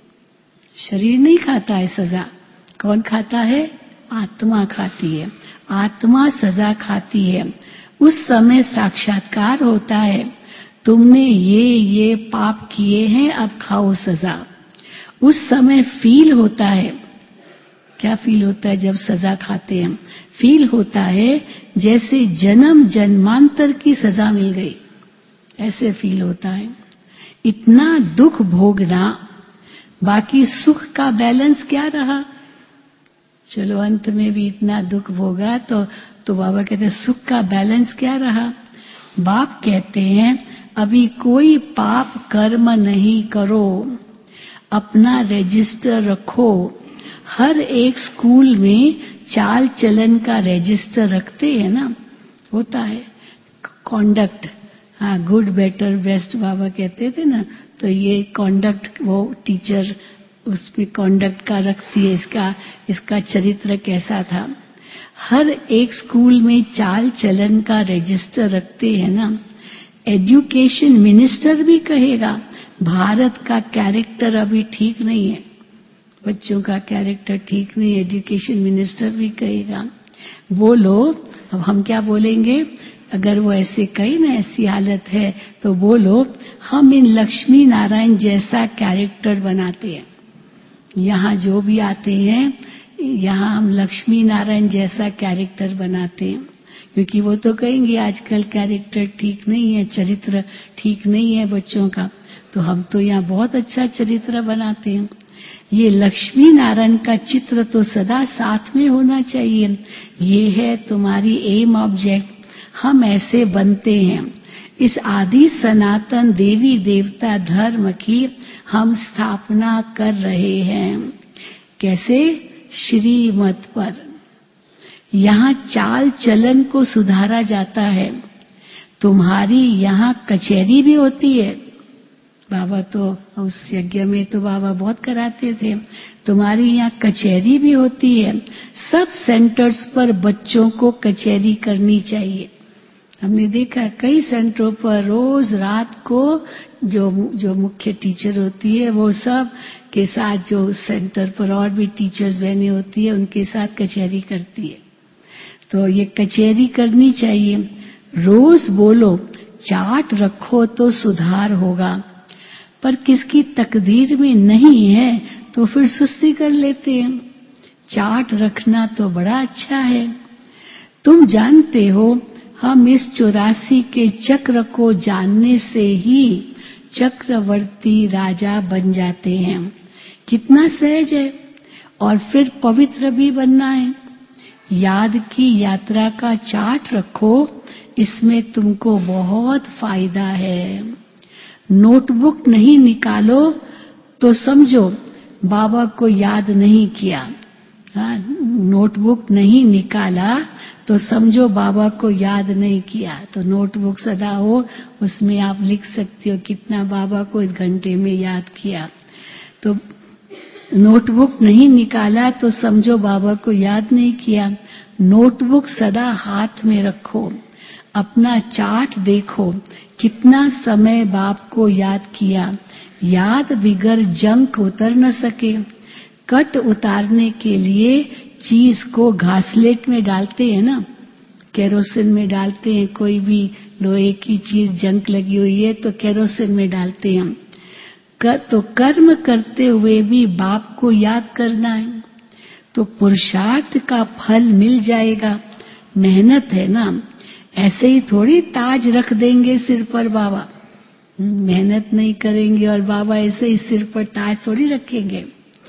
B: शरीर नहीं खाता है सजा, कौन खाता है? आत्मा खाती है। आत्मा सजा खाती है। उस समय साक्षात्कार होता है, तुमने ये ये पाप किए हैं, अब खाओ सजा। उस समय फील होता है, क्या फील होता है जब सजा खाते हैं? फील होता है जैसे जन्म जन्मांतर की सजा मिल गई, ऐसे फील होता है। इतना दुख भोगना, बाकी सुख का बैलेंस क्या रहा? चलो अंत में भी इतना दुख भोगा तो तो बाबा कहते हैं सुख का बैलेंस क्या रहा? बाप कहते हैं अभी कोई पाप कर्म नहीं करो, अपना रजिस्टर रखो। हर एक स्कूल में चाल चलन का रजिस्टर रखते हैं ना, होता है कॉन्डक्ट, हाँ गुड बेटर बेस्ट बाबा कहते थे ना, तो ये कॉन्डक्ट वो टीचर उसमें कॉन्डक्ट का रखती है, इसका इसका चरित्र कैसा था। हर एक स्कूल में चाल चलन का रजिस्टर रखते हैं ना। एजुकेशन मिनिस्टर भी कहेगा भारत का कैरेक्टर अभी ठीक नहीं है, बच्चों का कैरेक्टर ठीक नहीं है, एजुकेशन मिनिस्टर भी कहेगा। बोलो, अब हम क्या बोलेंगे? अगर वो ऐसे कहे ना ऐसी हालत है तो बोलो हम इन लक्ष्मी नारायण जैसा कैरेक्टर बनाते हैं। यहाँ जो भी आते हैं यहाँ हम लक्ष्मी नारायण जैसा कैरेक्टर बनाते हैं, क्योंकि वो तो कहेंगे आजकल कैरेक्टर ठीक नहीं है, चरित्र ठीक नहीं है बच्चों का, तो हम तो यहाँ बहुत अच्छा चरित्र बनाते हैं। ये लक्ष्मी नारायण का चित्र तो सदा साथ में होना चाहिए। ये है तुम्हारी एम ऑब्जेक्ट। हम ऐसे बनते हैं। इस आदि सनातन देवी देवता धर्म की हम स्थापना कर रहे हैं। कैसे? श्रीमत पर। यहाँ चाल चलन को सुधारा जाता है। तुम्हारी यहाँ कचहरी भी होती है। बाबा तो उस यज्ञ में तो बाबा बहुत कराते थे। तुम्हारी यहाँ कचहरी भी होती है। सब सेंटर्स पर बच्चों को कचहरी करनी चाहिए। हमने देखा कई सेंटरों पर रोज रात को जो जो मुख्य टीचर होती है वो सब के साथ जो सेंटर पर और भी टीचर्स बहनें होती है उनके साथ कचहरी करती है। तो ये कचहरी करनी चाहिए। रोज बोलो, चार्ट रखो तो सुधार होगा। पर किसकी तकदीर में नहीं है तो फिर सुस्ती कर लेते हैं। चार्ट रखना तो बड़ा अच्छा है। तुम जानते हो हम इस चौरासी के चक्र को जानने से ही चक्रवर्ती राजा बन जाते हैं। कितना सहज है। और फिर पवित्र भी बनना है। याद की यात्रा का चार्ट रखो, इसमें तुमको बहुत फायदा है। नोटबुक नहीं निकालो तो समझो बाबा को याद नहीं किया। हाँ, नोटबुक नहीं निकाला तो समझो बाबा को याद नहीं किया। तो नोटबुक सदा हो, उसमें आप लिख सकते हो कितना बाबा को इस घंटे में याद किया। तो नोटबुक नहीं निकाला तो समझो बाबा को याद नहीं किया। नोटबुक सदा हाथ में रखो, अपना चार्ट देखो कितना समय बाप को याद किया। याद बिगर जंक उतर न सके। कट उतारने के लिए चीज को घासलेट में डालते हैं ना, केरोसिन में डालते हैं। कोई भी लोहे की चीज जंक लगी हुई है तो केरोसिन में डालते हैं। कर, तो कर्म करते हुए भी बाप को याद करना है तो पुरुषार्थ का फल मिल जाएगा। मेहनत है ना, ऐसे ही थोड़ी ताज रख देंगे सिर पर बाबा। मेहनत नहीं करेंगे और बाबा ऐसे ही सिर पर ताज थोड़ी रखेंगे।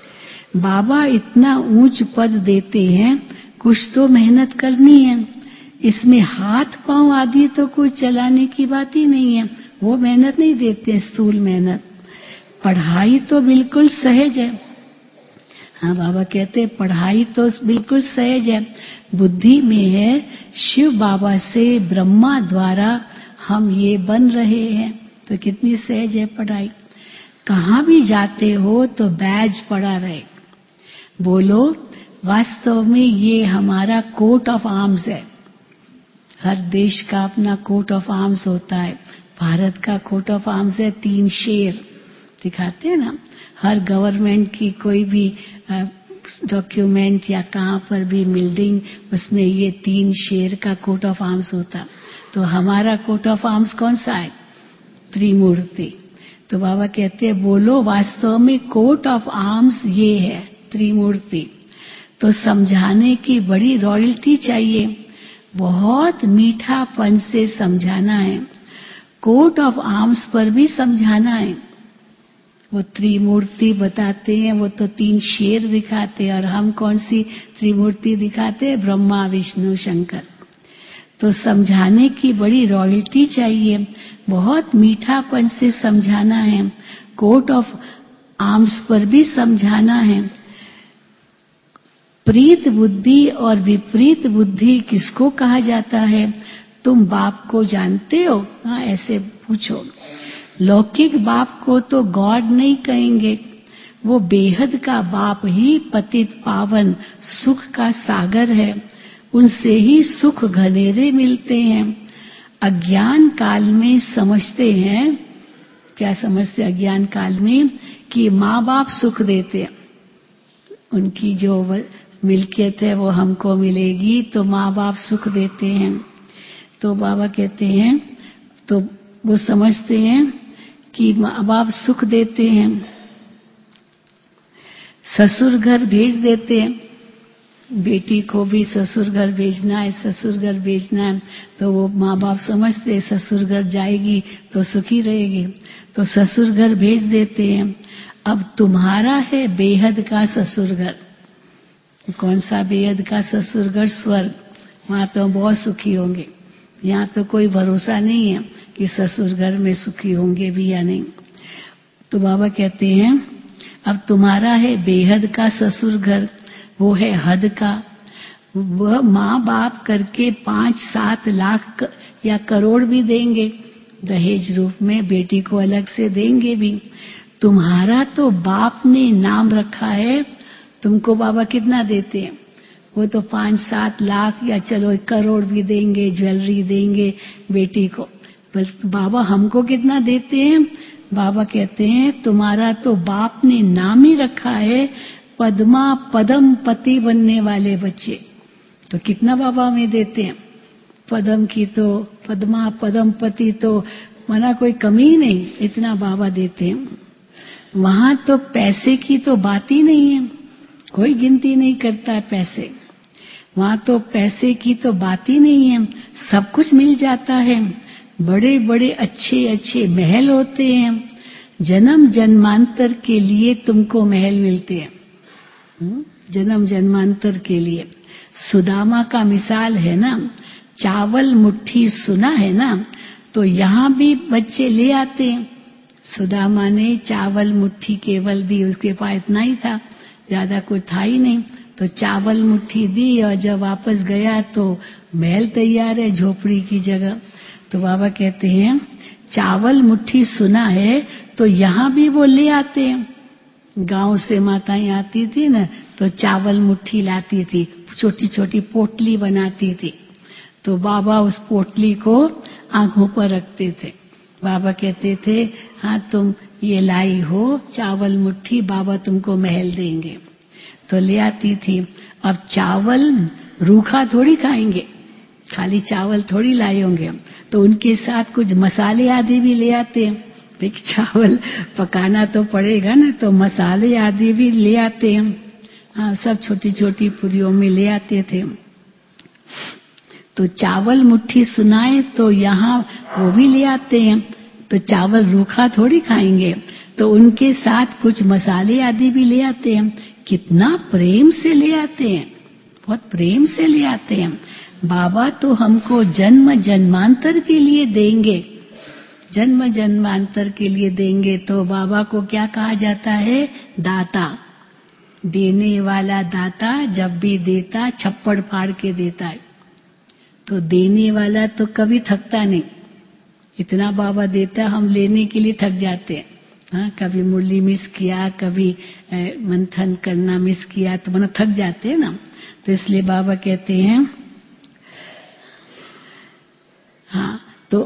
B: बाबा इतना ऊंच पद देते हैं, कुछ तो मेहनत करनी है। इसमें हाथ पांव आदि तो कुछ चलाने की बात ही नहीं है, वो मेहनत नहीं देते, स्थूल मेहनत। पढ़ाई तो बिल्कुल सहज है। हाँ, बाबा कहते हैं पढ़ाई तो बिल्कुल सहज है, बुद्धि में है। शिव बाबा से ब्रह्मा द्वारा हम ये बन रहे हैं, तो कितनी सहज है पढ़ाई। कहाँ भी जाते हो तो बैज पड़ा रहे। बोलो, वास्तव में ये हमारा कोट ऑफ आर्म्स है। हर देश का अपना कोट ऑफ आर्म्स होता है। भारत का कोट ऑफ आर्म्स है तीन शेर, दिखाते हैं ना। हर गवर्नमेंट की कोई भी डॉक्यूमेंट या कहाँ पर भी बिल्डिंग, उसमें ये तीन शेर का कोट ऑफ आर्म्स होता। तो हमारा कोट ऑफ आर्म्स कौन सा है? त्रिमूर्ति। तो बाबा कहते हैं बोलो, वास्तव में कोट ऑफ आर्म्स ये है त्रिमूर्ति। तो समझाने की बड़ी रॉयल्टी चाहिए, बहुत मीठापन से समझाना है। कोट ऑफ आर्म्स पर भी समझाना है। वो त्रिमूर्ति बताते हैं, वो तो तीन शेर दिखाते हैं, और हम कौन सी त्रिमूर्ति दिखाते हैं? ब्रह्मा विष्णु शंकर। तो समझाने की बड़ी रॉयल्टी चाहिए, बहुत मीठापन से समझाना है। कोट ऑफ आर्म्स पर भी समझाना है। प्रीत बुद्धि और विपरीत बुद्धि किसको कहा जाता है? तुम बाप को जानते हो? हाँ, ऐसे पूछो। लौकिक बाप को तो गॉड नहीं कहेंगे, वो बेहद का बाप ही पतित पावन सुख का सागर है। उनसे ही सुख घनेरे मिलते हैं। अज्ञान काल में समझते हैं, क्या समझते अज्ञान काल में? कि माँ बाप सुख देते हैं, उनकी जो मिल्कियत है वो हमको मिलेगी, तो माँ बाप सुख देते हैं। तो बाबा कहते हैं, तो वो समझते हैं कि माँ बाप सुख देते हैं, ससुर घर भेज देते हैं। बेटी को भी ससुर घर भेजना है, ससुर घर भेजना है, तो वो माँ बाप समझते ससुर घर जाएगी तो सुखी रहेगी, तो ससुर घर भेज देते हैं। अब तुम्हारा है बेहद का ससुर घर। कौन सा बेहद का ससुर घर? स्वर्ग। वहां तो बहुत सुखी होंगे। यहाँ तो कोई भरोसा नहीं है कि ससुर घर में सुखी होंगे भी या नहीं। तो बाबा कहते हैं अब तुम्हारा है बेहद का ससुर घर, वो है हद का। वह माँ बाप करके पांच सात लाख या करोड़ भी देंगे दहेज रूप में, बेटी को अलग से देंगे भी। तुम्हारा तो बाप ने नाम रखा है, तुमको बाबा कितना देते हैं? वो तो पांच सात लाख या चलो एक करोड़ भी देंगे, ज्वेलरी देंगे बेटी को, पर बाबा हमको कितना देते हैं? बाबा कहते हैं तुम्हारा तो बाप ने नाम ही रखा है पद्मा पदम पति बनने वाले बच्चे। तो कितना बाबा हमें देते हैं? पदम की तो पद्मा पदम पति तो मना कोई कमी ही नहीं, इतना बाबा देते हैं। वहां तो पैसे की तो बात ही नहीं है, कोई गिनती नहीं करता है पैसे। वहां तो पैसे की तो बात ही नहीं है, सब कुछ मिल जाता है। बड़े बड़े अच्छे अच्छे महल होते हैं, जन्म जन्मांतर के लिए तुमको महल मिलते हैं, जन्म जन्मांतर के लिए। सुदामा का मिसाल है ना, चावल मुट्ठी सुना है ना, तो यहाँ भी बच्चे ले आते हैं। सुदामा ने चावल मुट्ठी केवल दी, उसके पास इतना ही था, ज्यादा कुछ था ही नहीं, तो चावल मुट्ठी दी और जब वापस गया तो महल तैयार है झोपड़ी की जगह। तो बाबा कहते हैं चावल मुट्ठी सुना है, तो यहाँ भी वो ले आते हैं। गांव से माताएं आती थी ना, तो चावल मुट्ठी लाती थी, छोटी छोटी पोटली बनाती थी, तो बाबा उस पोटली को आंखों पर रखते थे। बाबा कहते थे हाँ तुम ये लाई हो चावल मुट्ठी, बाबा तुमको महल देंगे, तो ले आती थी। अब चावल रूखा थोड़ी खाएंगे, खाली चावल थोड़ी लाए होंगे, तो उनके साथ कुछ मसाले आदि भी ले आते हैं। देख चावल पकाना तो पड़ेगा ना, तो मसाले आदि भी ले आते हैं। हाँ, सब छोटी छोटी पुरियों में ले आते थे। तो चावल मुट्ठी सुनाए तो यहाँ वो भी ले आते हैं, तो चावल रूखा थोड़ी खाएंगे, तो उनके साथ कुछ मसाले आदि भी ले आते हैं। कितना प्रेम से ले आते हैं, बहुत प्रेम से ले आते हैं। बाबा तो हमको जन्म जन्मांतर के लिए देंगे, जन्म जन्मांतर के लिए देंगे। तो बाबा को क्या कहा जाता है? दाता। देने वाला दाता जब भी देता छप्पड़ फाड़ के देता है। तो देने वाला तो कभी थकता नहीं। इतना बाबा देता, हम लेने के लिए थक जाते हैं। हाँ, कभी मुरली मिस किया, कभी ए, मंथन करना मिस किया तो मन थक जाते हैं ना। तो इसलिए बाबा कहते हैं, हाँ, तो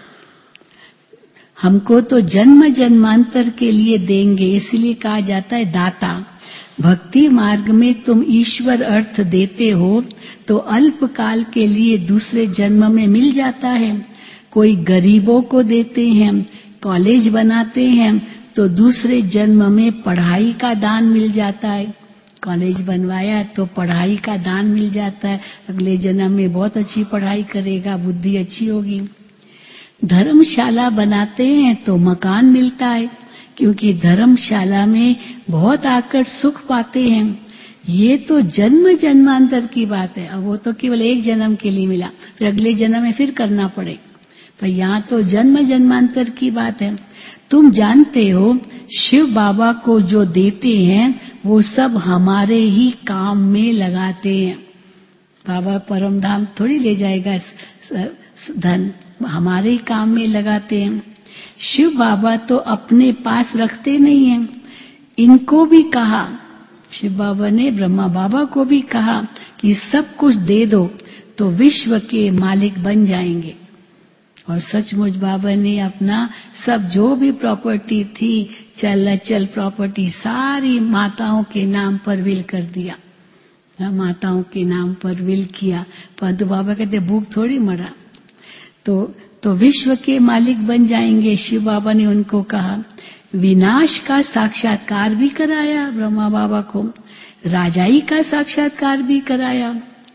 B: हमको तो जन्म जन्मांतर के लिए देंगे, इसलिए कहा जाता है दाता। भक्ति मार्ग में तुम ईश्वर अर्थ देते हो तो अल्प काल के लिए दूसरे जन्म में मिल जाता है। कोई गरीबों को देते हैं, कॉलेज बनाते हैं तो दूसरे जन्म में पढ़ाई का दान मिल जाता है। कॉलेज बनवाया तो पढ़ाई का दान मिल जाता है, अगले जन्म में बहुत अच्छी पढ़ाई करेगा, बुद्धि अच्छी होगी। धर्मशाला बनाते हैं तो मकान मिलता है, क्योंकि धर्मशाला में बहुत आकर सुख पाते हैं। ये तो जन्म जन्मांतर की बात है। अब वो तो केवल एक जन्म के लिए मिला, फिर अगले जन्म में फिर करना पड़े। पर यहाँ तो जन्म जन्मांतर की बात है। तुम जानते हो शिव बाबा को जो देते हैं वो सब हमारे ही काम में लगाते हैं। बाबा परम धाम थोड़ी ले जाएगा धन, हमारे ही काम में लगाते हैं। शिव बाबा तो अपने पास रखते नहीं हैं। इनको भी कहा, शिव बाबा ने ब्रह्मा बाबा को भी कहा कि सब कुछ दे दो तो विश्व के मालिक बन जाएंगे। और सचमुच बाबा ने अपना सब जो भी प्रॉपर्टी थी, चल अचल प्रॉपर्टी सारी माताओं के नाम पर विल कर दिया। माताओं के नाम पर विल किया। परंतु बाबा कहते भूख थोड़ी मरा। तो तो विश्व के मालिक बन जाएंगे। शिव बाबा ने उनको कहा। विनाश का साक्षात्कार भी कराया ब्रह्मा बाबा को, राजाई का साक्षात्कार भी कराया।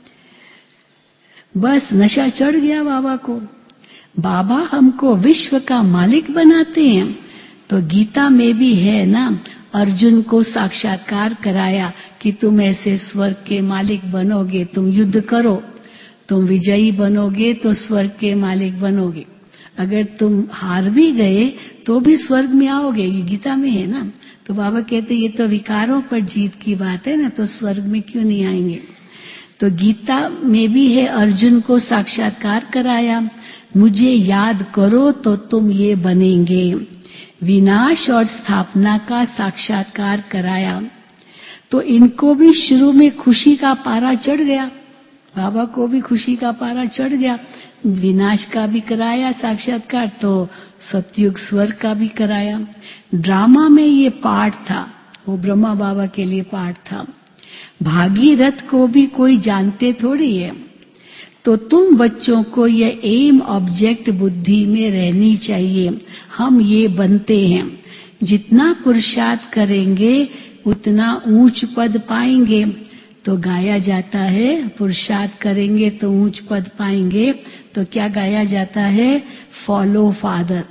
B: बस नशा चढ़ गया बाबा को। बाबा हमको विश्व का मालिक बनाते हैं। तो गीता में भी है ना, अर्जुन को साक्षात्कार कराया कि तुम ऐसे स्वर्ग के मालिक बनोगे, तुम युद्ध करो, तुम विजयी बनोगे तो स्वर्ग के मालिक बनोगे। अगर तुम हार भी गए तो भी स्वर्ग में आओगे, ये गीता में है ना। तो बाबा कहते ये तो विकारों पर जीत की बात है ना, तो स्वर्ग में क्यों नहीं आएंगे। तो गीता में भी है, अर्जुन को साक्षात्कार कराया, मुझे याद करो तो तुम ये बनेंगे। विनाश और स्थापना का साक्षात्कार कराया। तो इनको भी शुरू में खुशी का पारा चढ़ गया, बाबा को भी खुशी का पारा चढ़ गया। विनाश का भी कराया साक्षात्कार, तो सतयुग स्वर्ग का भी कराया। ड्रामा में ये पार्ट था, वो ब्रह्मा बाबा के लिए पार्ट था। भागीरथ को भी कोई जानते थोड़ी है। तो तुम बच्चों को ये एम ऑब्जेक्ट बुद्धि में रहनी चाहिए, हम ये बनते हैं। जितना पुरुषार्थ करेंगे उतना ऊंच पद पाएंगे। तो गाया जाता है, पुरुषार्थ करेंगे तो ऊंच पद पाएंगे। तो क्या गाया जाता है? Follow father.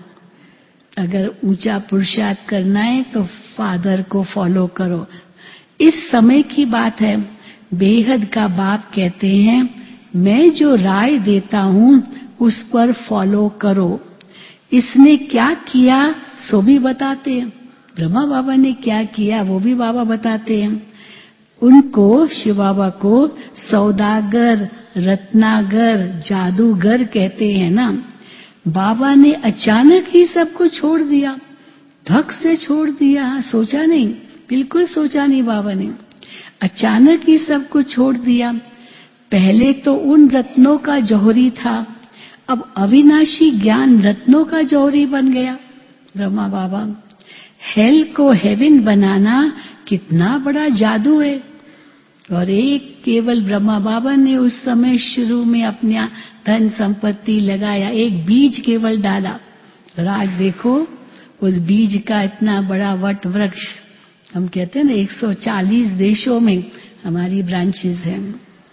B: अगर ऊंचा पुरुषार्थ करना है तो फादर को फॉलो करो। इस समय की बात है। बेहद का बाप कहते हैं, मैं जो राय देता हूं उस पर फॉलो करो। इसने क्या किया सो भी बताते हैं। ब्रह्मा बाबा ने क्या किया वो भी बाबा बताते हैं। उनको, शिव बाबा को सौदागर, रत्नागर, जादूगर कहते हैं ना। बाबा ने अचानक ही सब कुछ छोड़ दिया, धक से छोड़ दिया, सोचा नहीं, बिल्कुल सोचा नहीं। बाबा ने अचानक ही सब कुछ छोड़ दिया। पहले तो उन रत्नों का जौहरी था, अब अविनाशी ज्ञान रत्नों का जौहरी बन गया ब्रह्मा बाबा। हेल को हेवन बनाना कितना बड़ा जादू है। और एक केवल ब्रह्मा बाबा ने उस समय शुरू में अपना धन संपत्ति लगाया, एक बीज केवल डाला। और आज देखो उस बीज का इतना बड़ा वट वृक्ष, हम कहते हैं ना एक सौ चालीस देशों में हमारी ब्रांचेस हैं।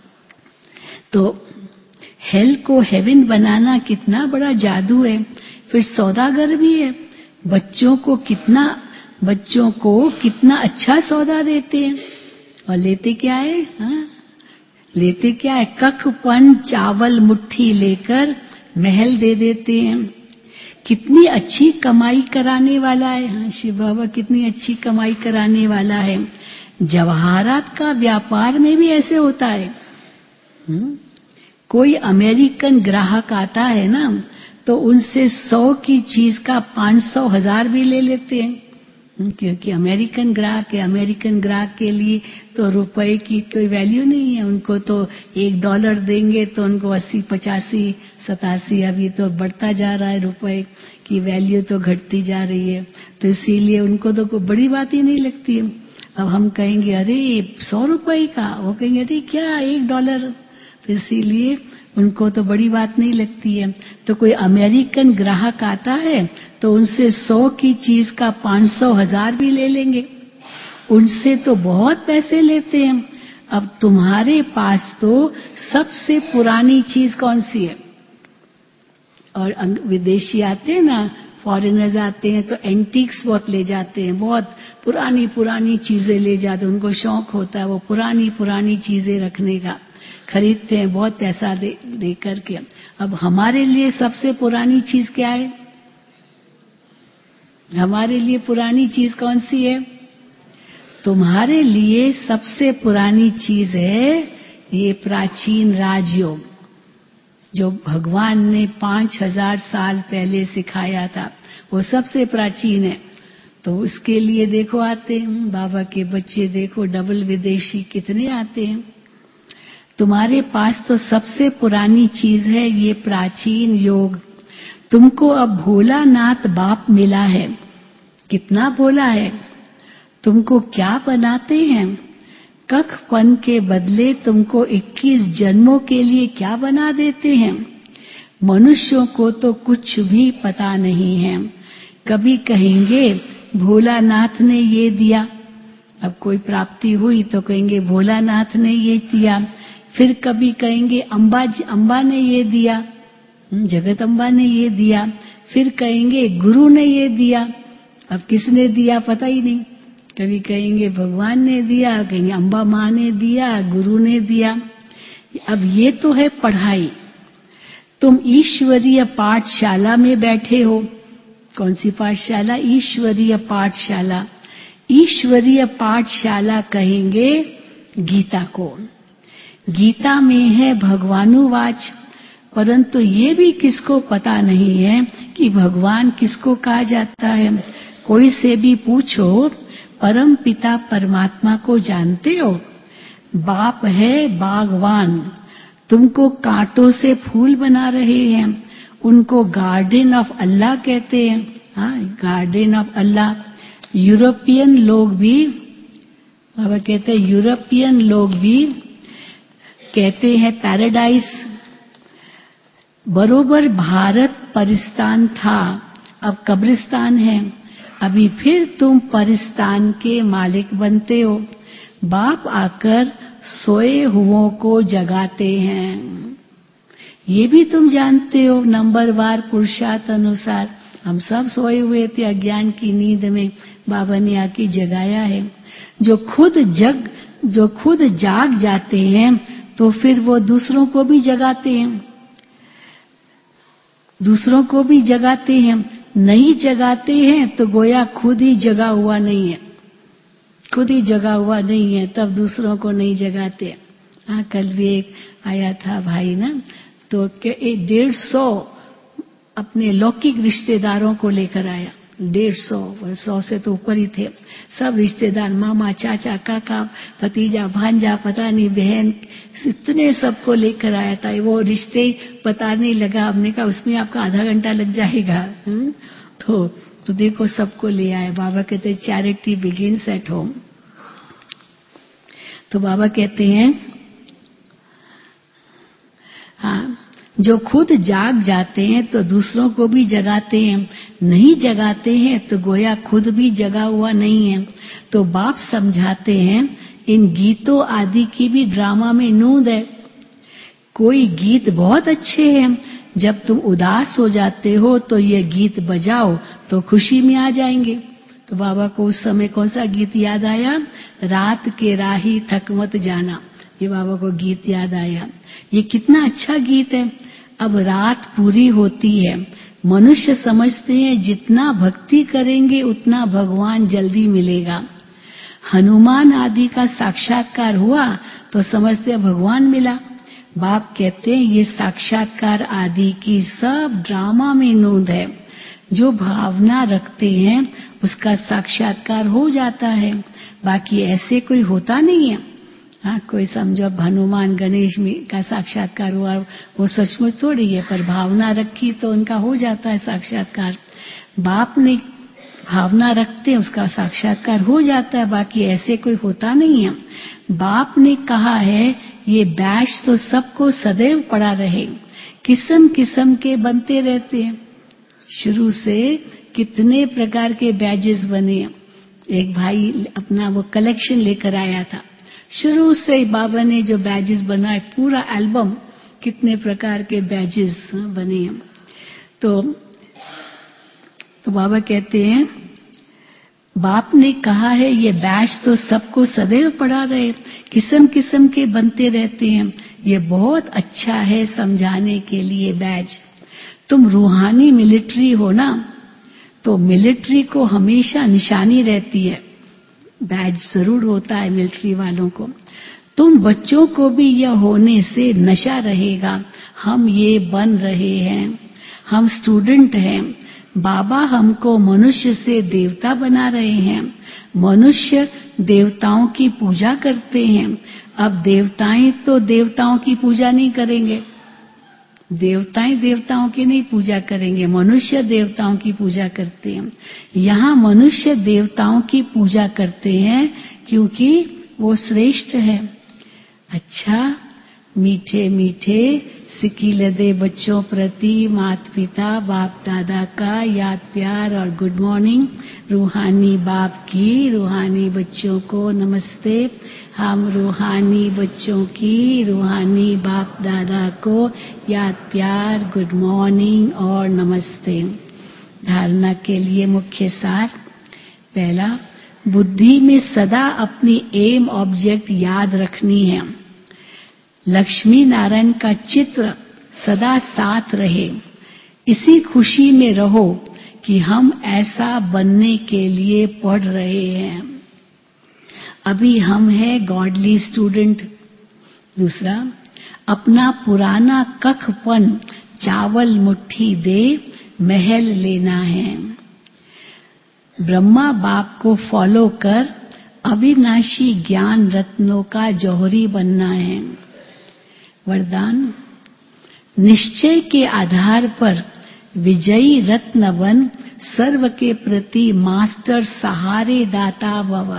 B: तो हेल को हेवन बनाना कितना बड़ा जादू है। फिर सौदागर भी है, बच्चों को कितना बच्चों को कितना अच्छा सौदा देते हैं। और लेते क्या है? हाँ? लेते क्या है? कख पन चावल मुट्ठी लेकर महल दे देते हैं। कितनी अच्छी कमाई कराने वाला है। हाँ, शिव बाबा कितनी अच्छी कमाई कराने वाला है। जवाहरात का व्यापार में भी ऐसे होता है। हुँ? कोई अमेरिकन ग्राहक आता है ना, तो उनसे सौ की चीज का पांच सौ हजार भी ले लेते हैं, क्योंकि अमेरिकन ग्राहक है। अमेरिकन ग्राहक के लिए तो रुपए की कोई वैल्यू नहीं है। उनको तो एक डॉलर देंगे तो उनको अस्सी पचासी सतासी, अभी तो बढ़ता जा रहा है, रुपए की वैल्यू तो घटती जा रही है। तो इसीलिए उनको तो कोई बड़ी बात ही नहीं लगती है। अब हम कहेंगे अरे सौ रुपए का, वो कहेंगे अरे क्या एक डॉलर, तो इसीलिए उनको तो बड़ी बात नहीं लगती है। तो कोई अमेरिकन ग्राहक आता है तो उनसे सौ की चीज का पांच सौ हजार भी ले लेंगे, उनसे तो बहुत पैसे लेते हैं। अब तुम्हारे पास तो सबसे पुरानी चीज कौन सी है? और विदेशी आते हैं ना, फॉरेनर्स आते हैं तो एंटीक्स बहुत ले जाते हैं, बहुत पुरानी पुरानी चीजें ले जाते हैं। उनको शौक होता है वो पुरानी पुरानी चीजें रखने का, खरीदते हैं बहुत पैसा दे, दे करके। अब हमारे लिए सबसे पुरानी चीज क्या है? हमारे लिए पुरानी चीज कौन सी है? तुम्हारे लिए सबसे पुरानी चीज है ये प्राचीन राजयोग, जो भगवान ने पांच हजार साल पहले सिखाया था, वो सबसे प्राचीन है। तो उसके लिए देखो आते हैं बाबा के बच्चे, देखो डबल विदेशी कितने आते हैं। तुम्हारे पास तो सबसे पुरानी चीज है ये प्राचीन योग। तुमको अब भोलानाथ बाप मिला है। कितना भोला है? तुमको क्या बनाते हैं? कख पन के बदले तुमको इक्कीस जन्मों के लिए क्या बना देते हैं? मनुष्यों को तो कुछ भी पता नहीं है। कभी कहेंगे भोलानाथ ने ये दिया, अब कोई प्राप्ति हुई तो कहेंगे भोलानाथ ने ये दिया। फिर कभी कहेंगे अम्बा जी, अम्बा ने ये दिया, जगत अम्बा ने ये दिया। फिर कहेंगे गुरु ने ये दिया, अब किसने दिया पता ही नहीं। कभी कहेंगे भगवान ने दिया, कहेंगे अम्बा माँ ने दिया, गुरु ने दिया। अब ये तो है पढ़ाई। तुम ईश्वरीय पाठशाला में बैठे हो। कौन सी पाठशाला? ईश्वरीय पाठशाला। ईश्वरीय पाठशाला कहेंगे गीता को। गीता में है भगवानुवाच, परंतु ये भी किसको पता नहीं है कि भगवान किसको कहा जाता है। कोई से भी पूछो परम पिता परमात्मा को जानते हो? बाप है बागवान, तुमको कांटों से फूल बना रहे हैं, उनको गार्डन ऑफ अल्लाह कहते हैं। हाँ, गार्डन ऑफ अल्लाह। यूरोपियन लोग भी, बाबा कहते हैं यूरोपियन लोग भी कहते हैं पैराडाइज। बरोबर भारत परिस्तान था, अब कब्रिस्तान है। अभी फिर तुम परिस्तान के मालिक बनते हो। बाप आकर सोए हुओं को जगाते हैं। ये भी तुम जानते हो नंबरवार पुरुषार्थ अनुसार। हम सब सोए हुए थे अज्ञान की नींद में, बाबा ने आके जगाया है। जो खुद जग जो खुद जाग जाते हैं तो फिर वो दूसरों को भी जगाते हैं, दूसरों को भी जगाते हैं। नहीं जगाते हैं तो गोया खुद ही जगा हुआ नहीं है, खुद ही जगा हुआ नहीं है, तब दूसरों को नहीं जगाते। हाँ, कल भी एक आया था भाई ना, तो एक डेढ़ सौ अपने लौकिक रिश्तेदारों को लेकर आया। डेढ़ सौ सौ से तो ऊपर ही थे सब रिश्तेदार, मामा चाचा काका भतीजा भांजा पता नहीं बहन, इतने सबको लेकर आया था। वो रिश्ते बताने लगा, हमने कहा उसमें आपका आधा घंटा लग जाएगा। हुँ? तो तो देखो सबको ले आए। बाबा कहते हैं चैरिटी बिगिंस एट होम। तो बाबा कहते हैं हाँ, जो खुद जाग जाते हैं तो दूसरों को भी जगाते हैं, नहीं जगाते हैं तो गोया खुद भी जगा हुआ नहीं है। तो बाप समझाते हैं इन गीतों आदि की भी ड्रामा में नूंद है। कोई गीत बहुत अच्छे हैं, जब तुम उदास हो जाते हो तो ये गीत बजाओ तो खुशी में आ जाएंगे। तो बाबा को उस समय कौन सा गीत याद आया? रात के राही थक मत जाना, ये बाबा को गीत याद आया। ये कितना अच्छा गीत है। अब रात पूरी होती है, मनुष्य समझते हैं जितना भक्ति करेंगे उतना भगवान जल्दी मिलेगा। हनुमान आदि का साक्षात्कार हुआ तो समझते हैं भगवान मिला। बाप कहते हैं ये साक्षात्कार आदि की सब ड्रामा में नोंद है। जो भावना रखते हैं उसका साक्षात्कार हो जाता है, बाकी ऐसे कोई होता नहीं है। हाँ, कोई समझो अब हनुमान गणेश में का साक्षात्कार हुआ, वो सचमुच थोड़ी है, पर भावना रखी तो उनका हो जाता है साक्षात्कार। बाप ने भावना रखते हैं उसका साक्षात्कार हो जाता है, बाकी ऐसे कोई होता नहीं है। बाप ने कहा है ये बैच तो सबको सदैव पड़ा रहे, किस्म किस्म के बनते रहते हैं। शुरू से कितने प्रकार के बैजेस बने। एक भाई अपना वो कलेक्शन लेकर आया था, शुरू से बाबा ने जो बैजेस बनाए पूरा एल्बम, कितने प्रकार के बैजेस बने। तो तो बाबा कहते हैं बाप ने कहा है ये बैच तो सबको सदैव पड़ा रहे, किस्म किस्म के बनते रहते हैं। ये बहुत अच्छा है समझाने के लिए बैच। तुम रूहानी मिलिट्री हो ना, तो मिलिट्री को हमेशा निशानी रहती है, बैज जरूर होता है मिलिट्री वालों को। तुम बच्चों को भी यह होने से नशा रहेगा, हम ये बन रहे हैं, हम स्टूडेंट हैं। बाबा हमको मनुष्य से देवता बना रहे हैं। मनुष्य देवताओं की पूजा करते हैं। अब देवताएं तो देवताओं की पूजा नहीं करेंगे, देवताएं देवताओं की नहीं पूजा करेंगे, मनुष्य देवताओं की पूजा करते हैं। यहाँ मनुष्य देवताओं की पूजा करते हैं क्योंकि वो श्रेष्ठ है। अच्छा, मीठे मीठे सिकीलदे बच्चों प्रति माता पिता बाप दादा का याद प्यार और गुड मॉर्निंग। रूहानी बाप की रूहानी बच्चों को नमस्ते। हम रूहानी बच्चों की रूहानी बाप दादा को याद प्यार गुड मॉर्निंग और नमस्ते। धारणा के लिए मुख्य सार। पहला, बुद्धि में सदा अपनी एम ऑब्जेक्ट याद रखनी है। लक्ष्मी नारायण का चित्र सदा साथ रहे। इसी खुशी में रहो कि हम ऐसा बनने के लिए पढ़ रहे हैं। अभी हम हैं गॉडली स्टूडेंट। दूसरा, अपना पुराना कखपन चावल मुट्ठी दे महल लेना है। ब्रह्मा बाप को फॉलो कर अविनाशी ज्ञान रत्नों का जौहरी बनना है। वरदान, निश्चय के आधार पर विजयी रत्न बन सर्व के प्रति मास्टर सहारे दाता भव।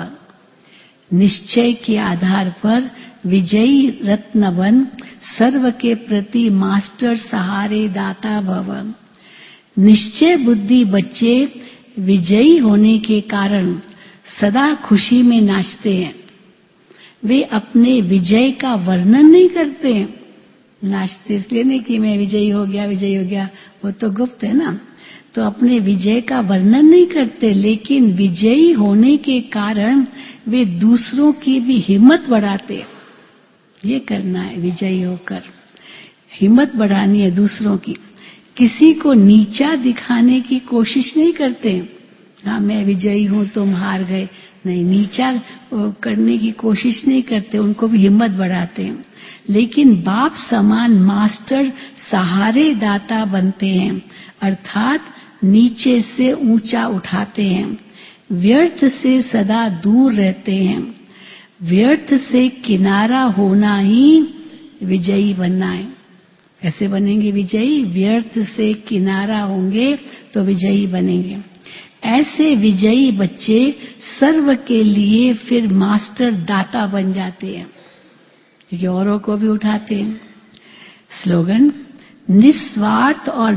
B: निश्चय के आधार पर विजयी रत्न बन सर्व के प्रति मास्टर सहारे दाता भव। निश्चय बुद्धि बच्चे विजयी होने के कारण सदा खुशी में नाचते हैं। वे अपने विजय का वर्णन नहीं करते हैं। नाचते इसलिए नहीं कि मैं विजयी हो गया विजयी हो गया, वो तो गुप्त है ना। तो अपने विजय का वर्णन नहीं करते, लेकिन विजयी होने के कारण वे दूसरों की भी हिम्मत बढ़ाते। ये करना है विजयी होकर, हिम्मत बढ़ानी है दूसरों की। किसी को नीचा दिखाने की कोशिश नहीं करते। हाँ, मैं विजयी हूं तुम हार गए, नहीं, नीचा करने की कोशिश नहीं करते, उनको भी हिम्मत बढ़ाते हैं। लेकिन बाप समान मास्टर सहारे दाता बनते हैं, अर्थात नीचे से ऊंचा उठाते हैं। व्यर्थ से सदा दूर रहते हैं। व्यर्थ से किनारा होना ही विजयी बनना है। कैसे बनेंगे विजयी? व्यर्थ से किनारा होंगे तो विजयी बनेंगे। ऐसे विजयी बच्चे सर्व के लिए फिर मास्टर दाता बन जाते हैं, क्योंकि औरों को भी उठाते हैं। स्लोगन, निस्वार्थ और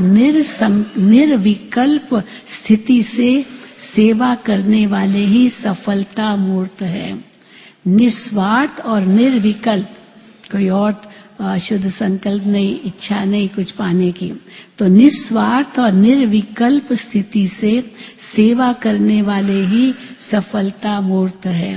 B: निर्विकल्प स्थिति से सेवा करने वाले ही सफलता मूर्त है। निस्वार्थ और निर्विकल्प, कोई और शुद्ध संकल्प नहीं, इच्छा नहीं कुछ पाने की। तो निस्वार्थ और निर्विकल्प स्थिति से सेवा करने वाले ही सफलता मूर्त है।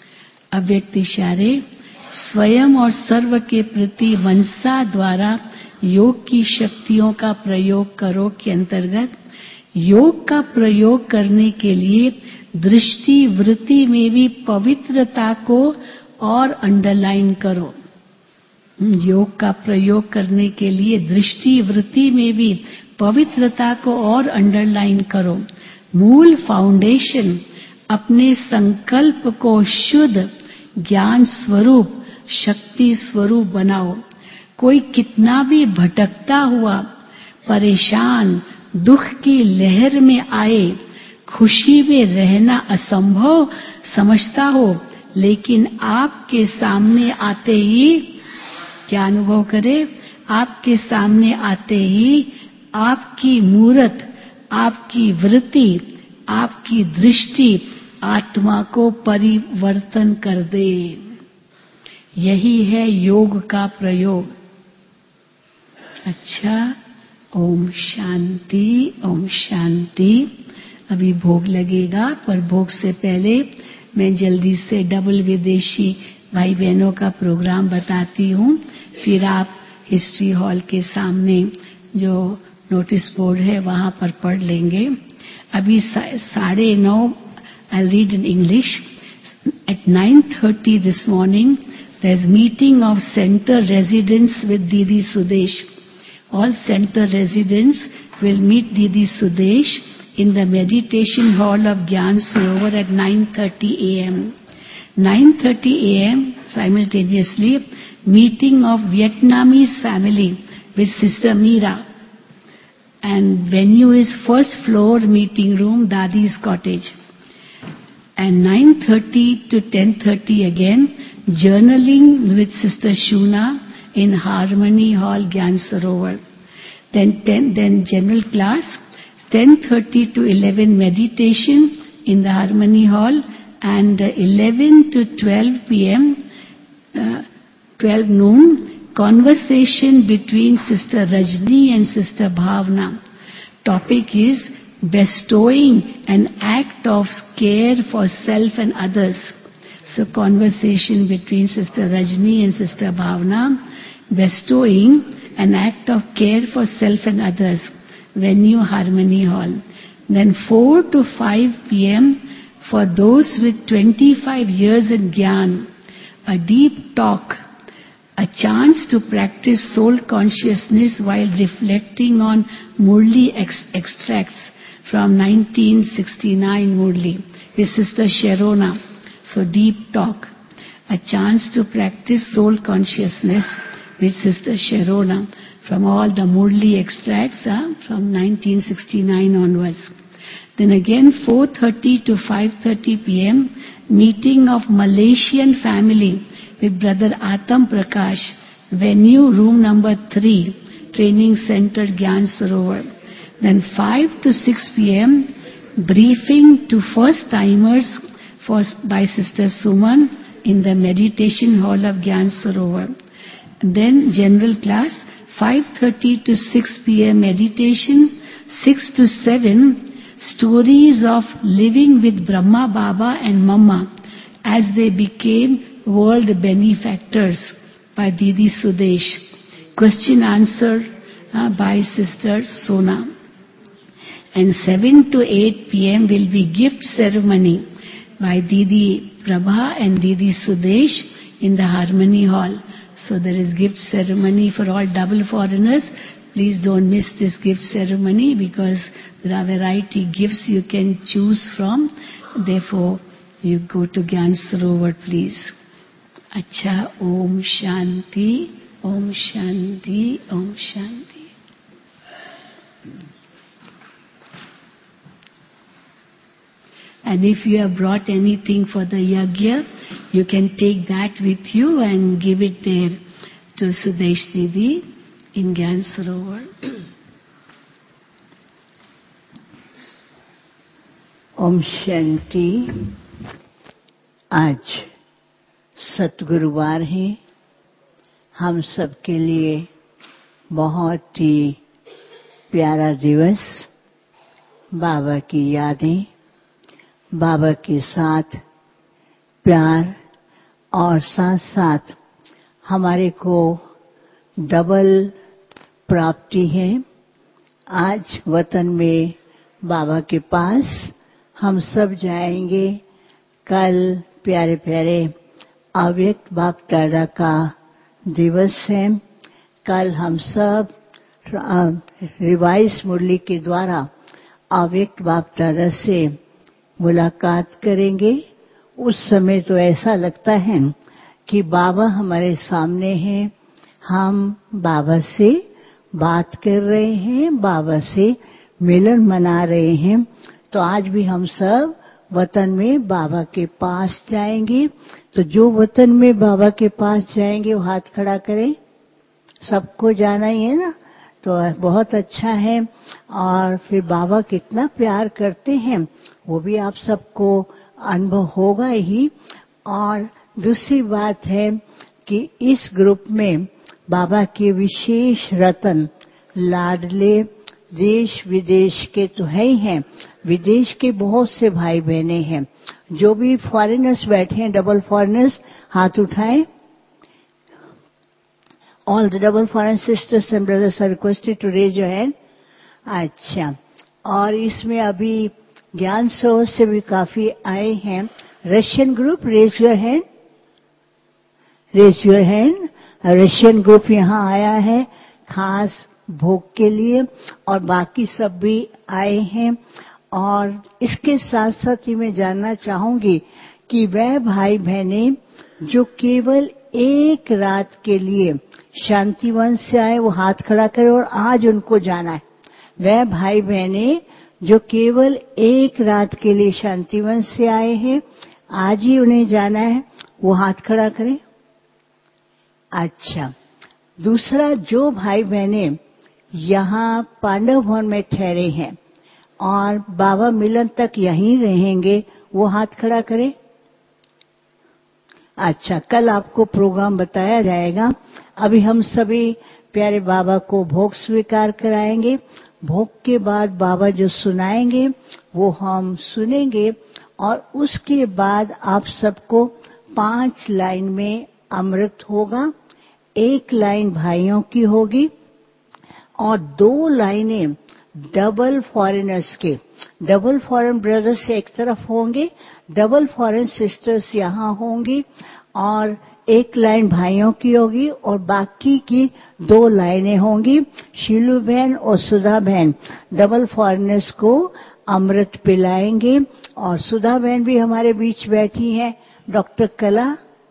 B: अव्यक्त इशारे, स्वयं और सर्व के प्रति मनसा द्वारा योग की शक्तियों का प्रयोग करो के अंतर्गत योग का प्रयोग करने के लिए दृष्टि वृत्ति में भी पवित्रता को और अंडरलाइन करो। योग का प्रयोग करने के लिए दृष्टि वृत्ति में भी पवित्रता को और अंडरलाइन करो। मूल फाउंडेशन अपने संकल्प को शुद्ध ज्ञान स्वरूप शक्ति स्वरूप बनाओ। कोई कितना भी भटकता हुआ परेशान दुख की लहर में आए, खुशी में रहना असंभव समझता हो, लेकिन आपके सामने आते ही क्या अनुभव करे? आपके सामने आते ही आपकी मूर्त, आपकी वृत्ति, आपकी दृष्टि आत्मा को परिवर्तन कर दे। यही है योग का प्रयोग। अच्छा, ओम शांति, ओम शांति। अभी भोग लगेगा, पर भोग से पहले मैं जल्दी से डबल विदेशी भाई बहनों का प्रोग्राम बताती हूँ। फिर आप हिस्ट्री हॉल के सामने जो नोटिस बोर्ड है वहां पर पढ़ लेंगे। अभी साढ़े नौ, I read in English. At nine thirty this morning, there's meeting of center residents with Didi Sudesh. All center residents will meet Didi Sudesh in the meditation hall of Gyan Sarovar at nine thirty a m nine thirty a m simultaneously meeting of Vietnamese family with Sister Meera. And venue is first floor meeting room, Dadi's cottage. And nine thirty to ten thirty again, journaling with Sister Shuna in Harmony Hall, Gyan Sarovar. Then ten, then general class, ten thirty to eleven meditation in the Harmony Hall, and eleven to twelve p m, uh, twelve noon, conversation between Sister Rajni and Sister Bhavna. Topic is bestowing an act of care for self and others. So conversation between Sister Rajni and Sister Bhavna, bestowing an act of care for self and others, venue Harmony Hall. Then four to five p m for those with twenty-five years in Gyan, a deep talk, a chance to practice soul consciousness while reflecting on Murli ex- extracts from nineteen sixty-nine Murli with Sister Sharona. So deep talk, a chance to practice soul consciousness with Sister Sharona from all the Murli extracts uh, from nineteen sixty-nine onwards. Then again four thirty to five thirty p m meeting of Malaysian family with Brother Atam Prakash, venue room number three, training center Gyan Sarovar. Then five to six p m briefing to first timers for, by Sister Suman in the meditation hall of Gyan Sarovar. Then general class, five thirty to six p m meditation, six to seven stories of living with Brahma Baba and Mama as they became world benefactors by Didi Sudesh. Question answer uh, by Sister Sona. And seven to eight p m will be gift ceremony by Didi Prabha and Didi Sudesh in the Harmony Hall. So there is gift ceremony for all double foreigners. Please don't miss this gift ceremony because there are variety gifts you can choose from. Therefore, you go to Gyan Sarovar, please. Acha, Om Shanti, Om Shanti, Om Shanti. And if you have brought anything for the yagya, you can take that with you and give it there to Sudesh Didi in Gyan Sarovar.
C: Om Shanti. आज सतगुरुवार है, हम सब के लिए बहुत ही प्यारा दिवस। बाबा की यादें, बाबा के साथ प्यार और साथ साथ हमारे को डबल प्राप्ति है। आज वतन में बाबा के पास हम सब जाएंगे। कल प्यारे प्यारे अव्यक्त बाप दादा का दिवस है। कल हम सब रिवाइज मुरली के द्वारा अव्यक्त बाप दादा से मुलाकात करेंगे। उस समय तो ऐसा लगता है कि बाबा हमारे सामने हैं, हम बाबा से बात कर रहे हैं, बाबा से मिलन मना रहे हैं। तो आज भी हम सब वतन में बाबा के पास जाएंगे। तो जो वतन में बाबा के पास जाएंगे वो हाथ खड़ा करें। सबको जाना ही है ना, तो बहुत अच्छा है। और फिर बाबा कितना प्यार करते हैं वो भी आप सबको अनुभव होगा ही। और दूसरी बात है कि इस ग्रुप में बाबा के विशेष रतन लाडले देश विदेश के तो है ही हैं, विदेश के बहुत से भाई बहने हैं। जो भी फॉरेनर्स बैठे हैं, डबल फॉरेनर्स, हाथ उठाएं। All the double foreign sisters and brothers are requested to raise your hand. अच्छा, और इसमें अभी ज्ञान सोच से भी काफी आए हैं। Russian group, raise your hand, raise your hand. Russian group यहाँ आया है खास भोग के लिए, और बाकी सब भी आए हैं। और इसके साथ साथ ही मैं जानना चाहूंगी कि वह भाई बहने जो केवल एक रात के लिए शांतिवन से आए वो हाथ खड़ा करें और आज उनको जाना है। वह भाई बहने जो केवल एक रात के लिए शांतिवन से आए हैं, आज ही उन्हें जाना है, वो हाथ खड़ा करें। अच्छा, दूसरा, जो भाई बहने यहाँ पांडव भवन में ठहरे हैं और बाबा मिलन तक यहीं रहेंगे, वो हाथ खड़ा करें। अच्छा, कल आपको प्रोग्राम बताया जाएगा। अभी हम सभी प्यारे बाबा को भोग स्वीकार कराएंगे। भोग के बाद बाबा जो सुनाएंगे वो हम सुनेंगे, और उसके बाद आप सबको पांच लाइन में अमृत होगा। एक लाइन भाइयों की होगी और दो लाइनें डबल फॉरेनर्स के, डबल फॉरेन ब्रदर्स एक तरफ होंगे, डबल फॉरेन सिस्टर्स यहाँ होंगी, और एक लाइन भाइयों की होगी और बाकी की दो लाइनें होंगी। शीलू बहन और सुधा बहन डबल फॉरेनर्स को अमृत पिलाएंगे। और सुधा बहन भी हमारे बीच बैठी हैं। डॉक्टर कला,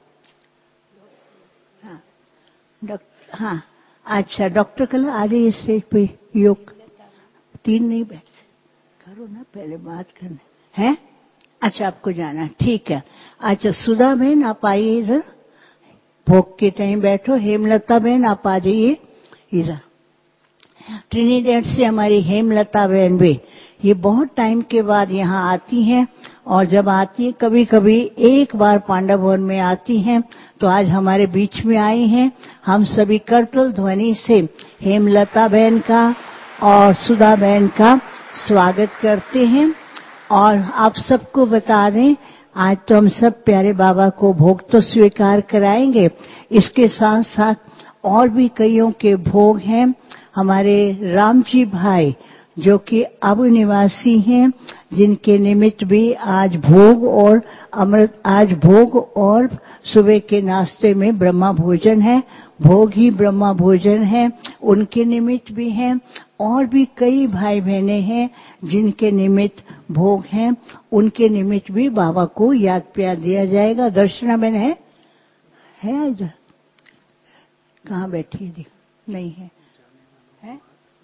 C: हाँ डॉक्टर, हाँ अच्छा, डॉक्टर कला आ जाइए स्टेज पे। योग तीन नहीं बैठ सकते, करो ना, पहले बात करना है। अच्छा, आपको जाना, ठीक है। अच्छा, सुधा बहन आप आइए इधर, भोग के टाइम बैठो। हेमलता बहन आप आ जाइए इधर। ट्रिनिडेड से हमारी हेमलता बहन भी ये बहुत टाइम के बाद यहाँ आती हैं, और जब आती है कभी कभी एक बार पांडव भवन में आती हैं, तो आज हमारे बीच में आई हैं। हम सभी करतल ध्वनि से हेमलता बहन का और सुधा बहन का स्वागत करते हैं। और आप सबको बता दें, आज तो हम सब प्यारे बाबा को भोग तो स्वीकार कराएंगे, इसके साथ साथ और भी कईयों के भोग हैं। हमारे राम जी भाई जो कि अब निवासी हैं, जिनके निमित्त भी आज भोग और अमृत, आज भोग और सुबह के नाश्ते में ब्रह्मा भोजन है, भोग ही ब्रह्मा भोजन है, उनके निमित्त भी हैं। और भी कई भाई बहने हैं जिनके निमित्त भोग हैं, उनके निमित्त भी बाबा को याद प्यार दिया जाएगा। दर्शना बहन है, है इधर, कहाँ बैठी है? नहीं है, है?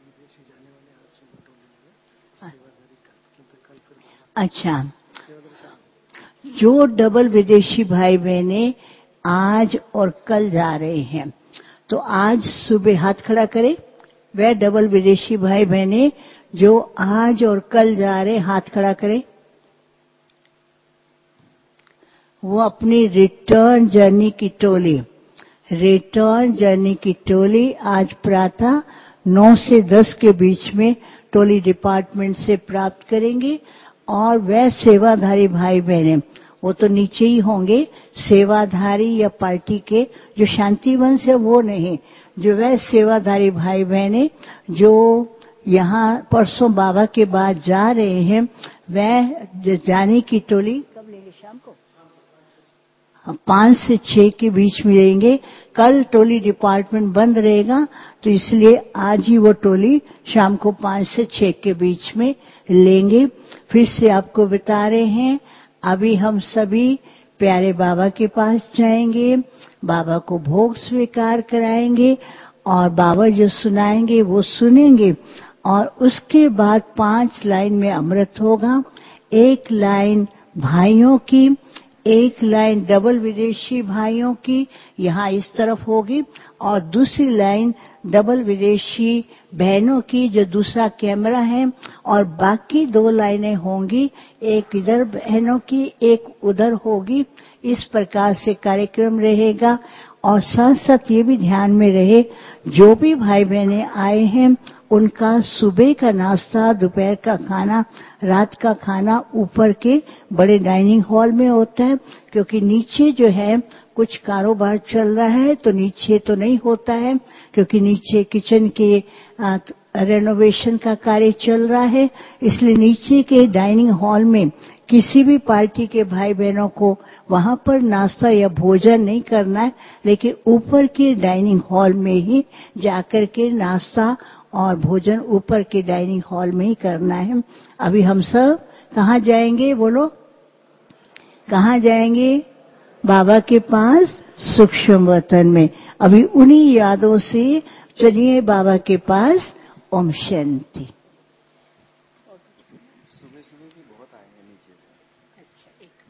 C: अच्छा, जो डबल विदेशी भाई बहने आज और कल जा रहे हैं, तो आज सुबह हाथ खड़ा करें। वह डबल विदेशी भाई बहने जो आज और कल जा रहे, हाथ खड़ा करें। वो अपनी रिटर्न जर्नी की टोली, रिटर्न जर्नी की टोली आज प्रातः नौ से दस के बीच में टोली डिपार्टमेंट से प्राप्त करेंगे। और वह सेवाधारी भाई बहने, वो तो नीचे ही होंगे, सेवाधारी या पार्टी के जो शांतिवन से, वो नहीं, जो वह सेवाधारी भाई बहने जो यहाँ परसों बाबा के बाद जा रहे हैं, वह जाने की टोली कब लेंगे? शाम को पांच से छह के बीच में लेंगे। कल टोली डिपार्टमेंट बंद रहेगा, तो इसलिए आज ही वो टोली शाम को पांच से छह के बीच में लेंगे। फिर से आपको बता रहे हैं, अभी हम सभी प्यारे बाबा के पास जाएंगे, बाबा को भोग स्वीकार कराएंगे और बाबा जो सुनाएंगे वो सुनेंगे। और उसके बाद पांच लाइन में अमृत होगा। एक लाइन भाइयों की, एक लाइन डबल विदेशी भाइयों की यहाँ इस तरफ होगी, और दूसरी लाइन डबल विदेशी बहनों की जो दूसरा कैमरा है, और बाकी दो लाइनें होंगी, एक इधर बहनों की, एक उधर होगी। इस प्रकार से कार्यक्रम रहेगा। और साथ साथ ये भी ध्यान में रहे, जो भी भाई बहनें आए हैं उनका सुबह का नाश्ता, दोपहर का खाना, रात का खाना ऊपर के बड़े डाइनिंग हॉल में होता है, क्योंकि नीचे जो है कुछ कारोबार चल रहा है, तो नीचे तो नहीं होता है, क्योंकि नीचे किचन के रेनोवेशन का कार्य चल रहा है। इसलिए नीचे के डाइनिंग हॉल में किसी भी पार्टी के भाई बहनों को वहां पर नाश्ता या भोजन नहीं करना है, लेकिन ऊपर के डाइनिंग हॉल में ही जाकर के नाश्ता और भोजन ऊपर के डाइनिंग हॉल में ही करना है। अभी हम सब कहाँ जाएंगे? बोलो, कहाँ जाएंगे? बाबा के पास, सूक्ष्म वतन में। अभी उन्हीं यादों से चलिए बाबा के पास। ओम शांति।
D: सुबह सुबह भी बहुत आएंगे नीचे से।
C: अच्छा, एक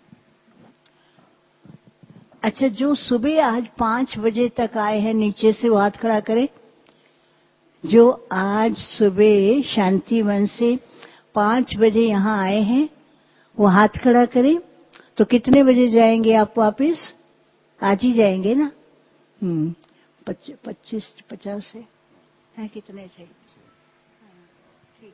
C: अच्छा, जो सुबह आज पांच बजे तक आए हैं नीचे से, वो हाथ खड़ा करें। जो आज सुबह शांति वन से पांच बजे यहाँ आए हैं, वो हाथ खड़ा करें। तो कितने बजे जाएंगे आप वापस? आज ही जाएंगे ना? हम्म पच्चीस पचास से है, कितने थे? ठीक।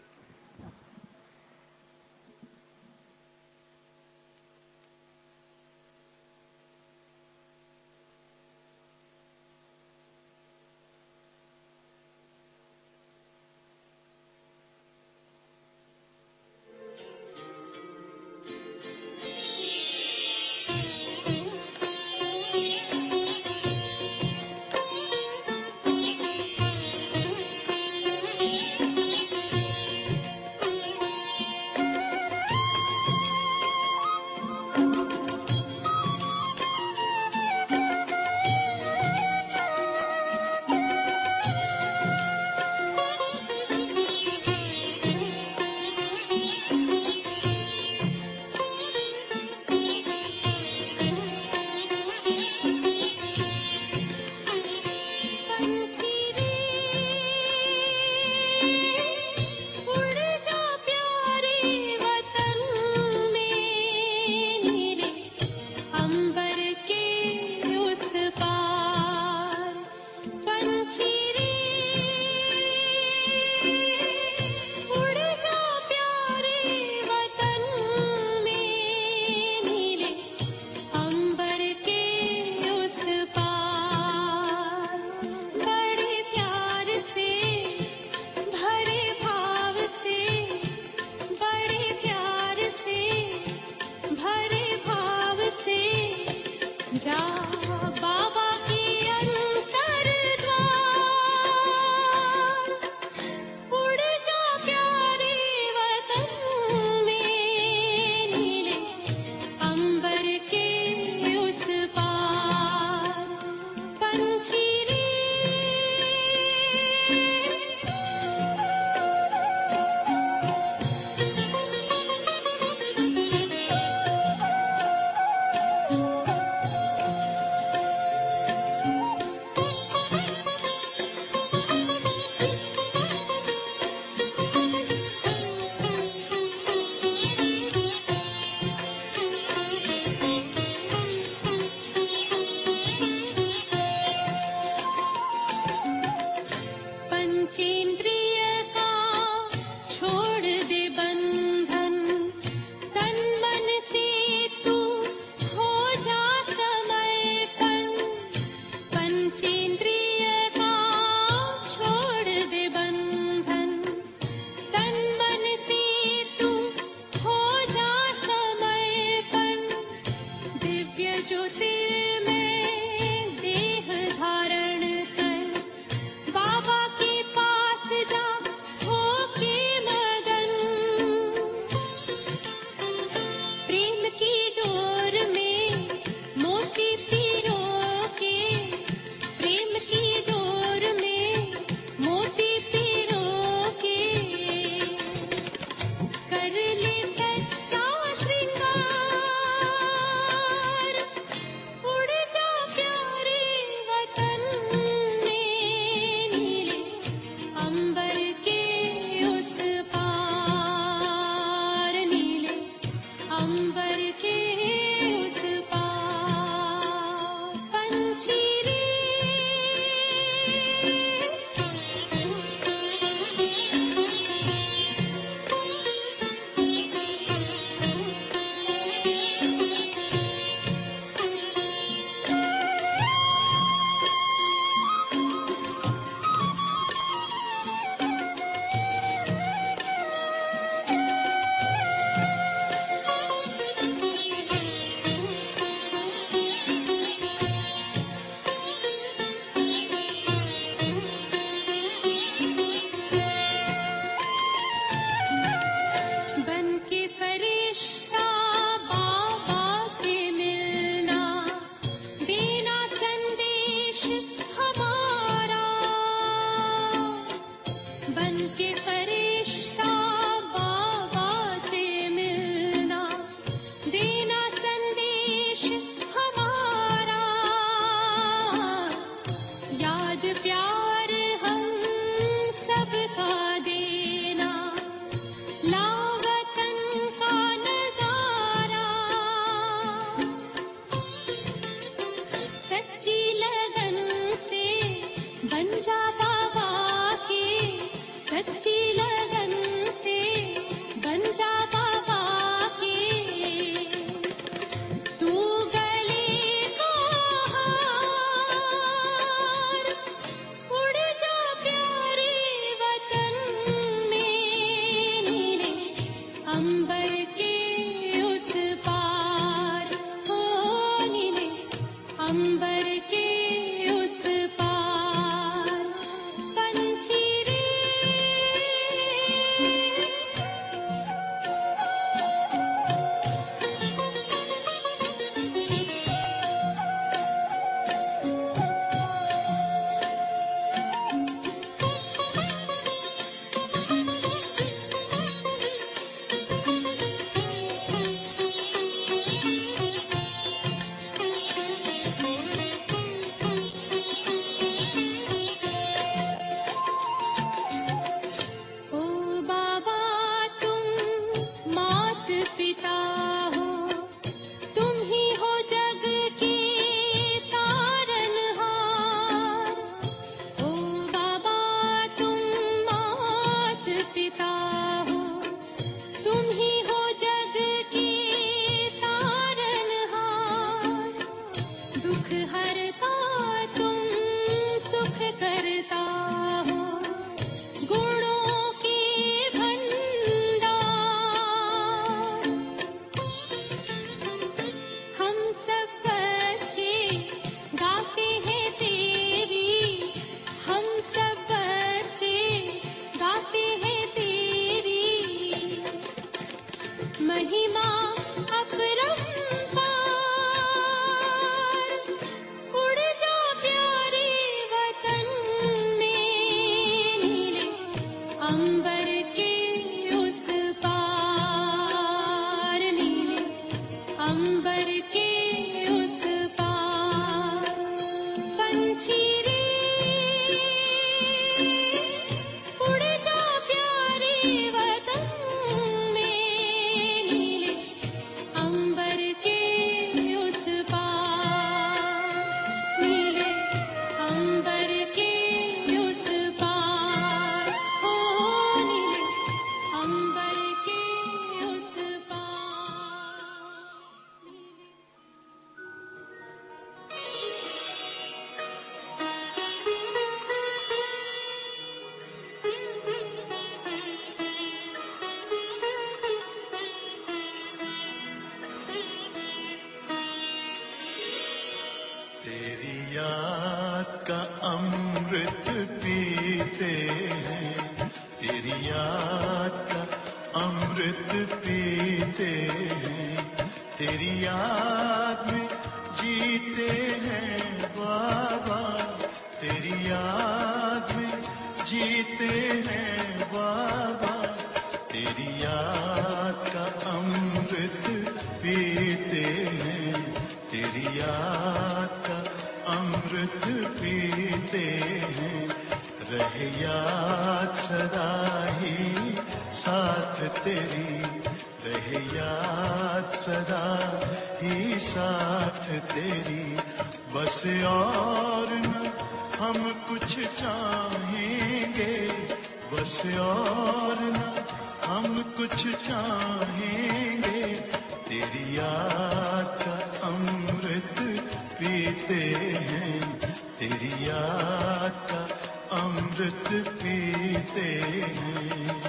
A: तेरी याद का अमृत पीते हैं, तेरी याद का अमृत पीते हैं, तेरी याद में जीते हैं बाबा, तेरी याद में जीते हैं बाबा, तेरी याद का अमृत पीते हैं, तेरी याद का अमृत पीते हैं। रहे याद सदा ही साथ तेरी, रहे याद सदा ही साथ तेरी, बस और न हम कुछ चाहेंगे, बस और न हम कुछ चाहेंगे, तेरी याद का अमृत पीते हैं, तेरी याद का अमृत पीते हैं।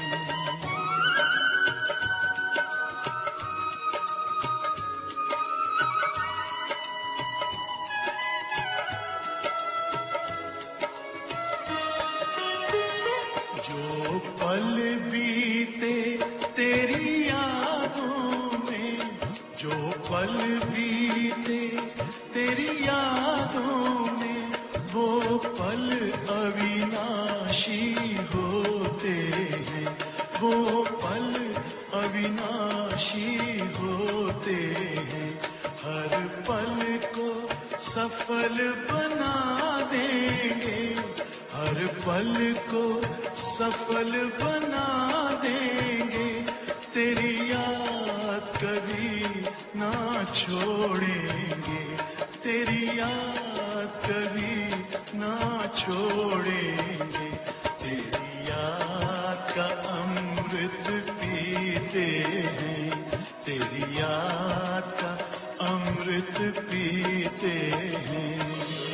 A: जो पल बीते तेरी यादों में, जो पल बीते तेरी यादों में, वो पल अविनाशी होते हैं, वो पल अविनाशी होते हैं। हर पल को सफल बना देंगे, हर पल को सफल बना देंगे, तेरी याद कभी ना छोड़ेंगे, तेरी याद कभी ना छोड़ेंगे, तेरी याद का अमृत पीते हैं, तेरी याद का अमृत पीते हैं।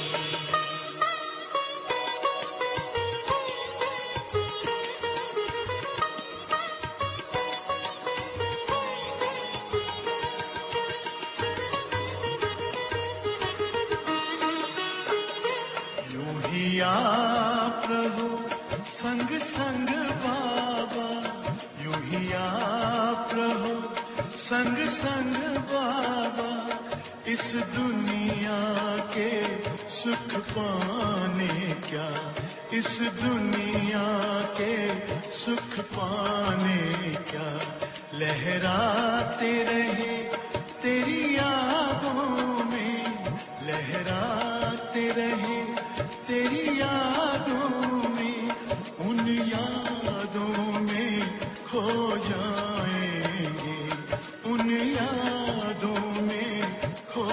A: आप रहो संग संग बाबा, यूं ही आप रहो संग संग बाबा, इस दुनिया के सुख पाने क्या, इस दुनिया के सुख पाने क्या, लहराते रहे तेरी यादों में, लहराते रहे तेरी यादों में, उन यादों में खो जाएंगे, उन यादों में खो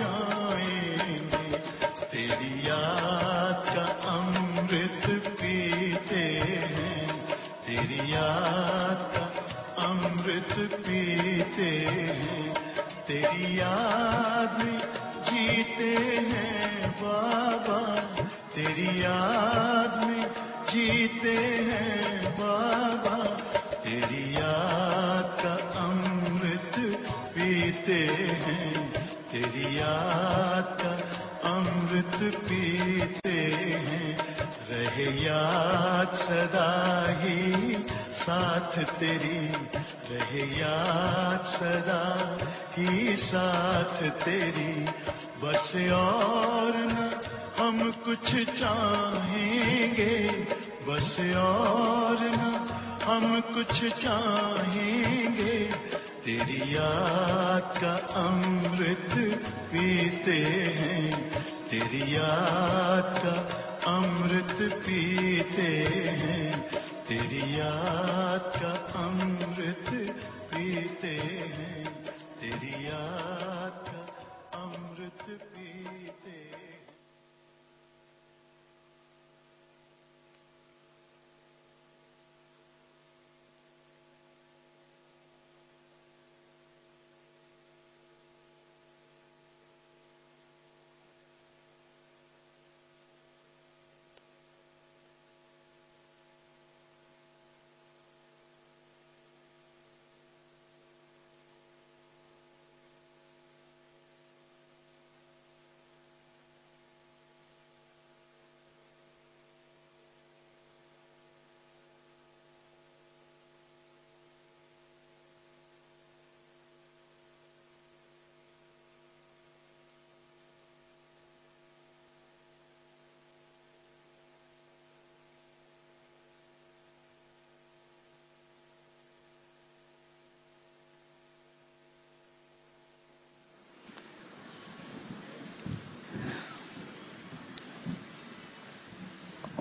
A: जाएंगे, तेरी याद का अमृत पीते हैं, तेरी याद का अमृत पीते हैं, तेरी याद में जीते हैं बाबा, तेरी याद में जीते हैं बाबा, तेरी याद का अमृत पीते हैं, तेरी याद का अमृत पीते हैं। रहे याद सदा ही साथ तेरी, रहे याद सदा ही साथ तेरी, बस और न हम कुछ चाहेंगे, बस और न हम कुछ चाहेंगे, तेरी याद का अमृत पीते हैं, तेरी याद का अमृत पीते हैं, तेरी याद का अमृत पीते हैं, तेरी याद का अमृत पीते हैं।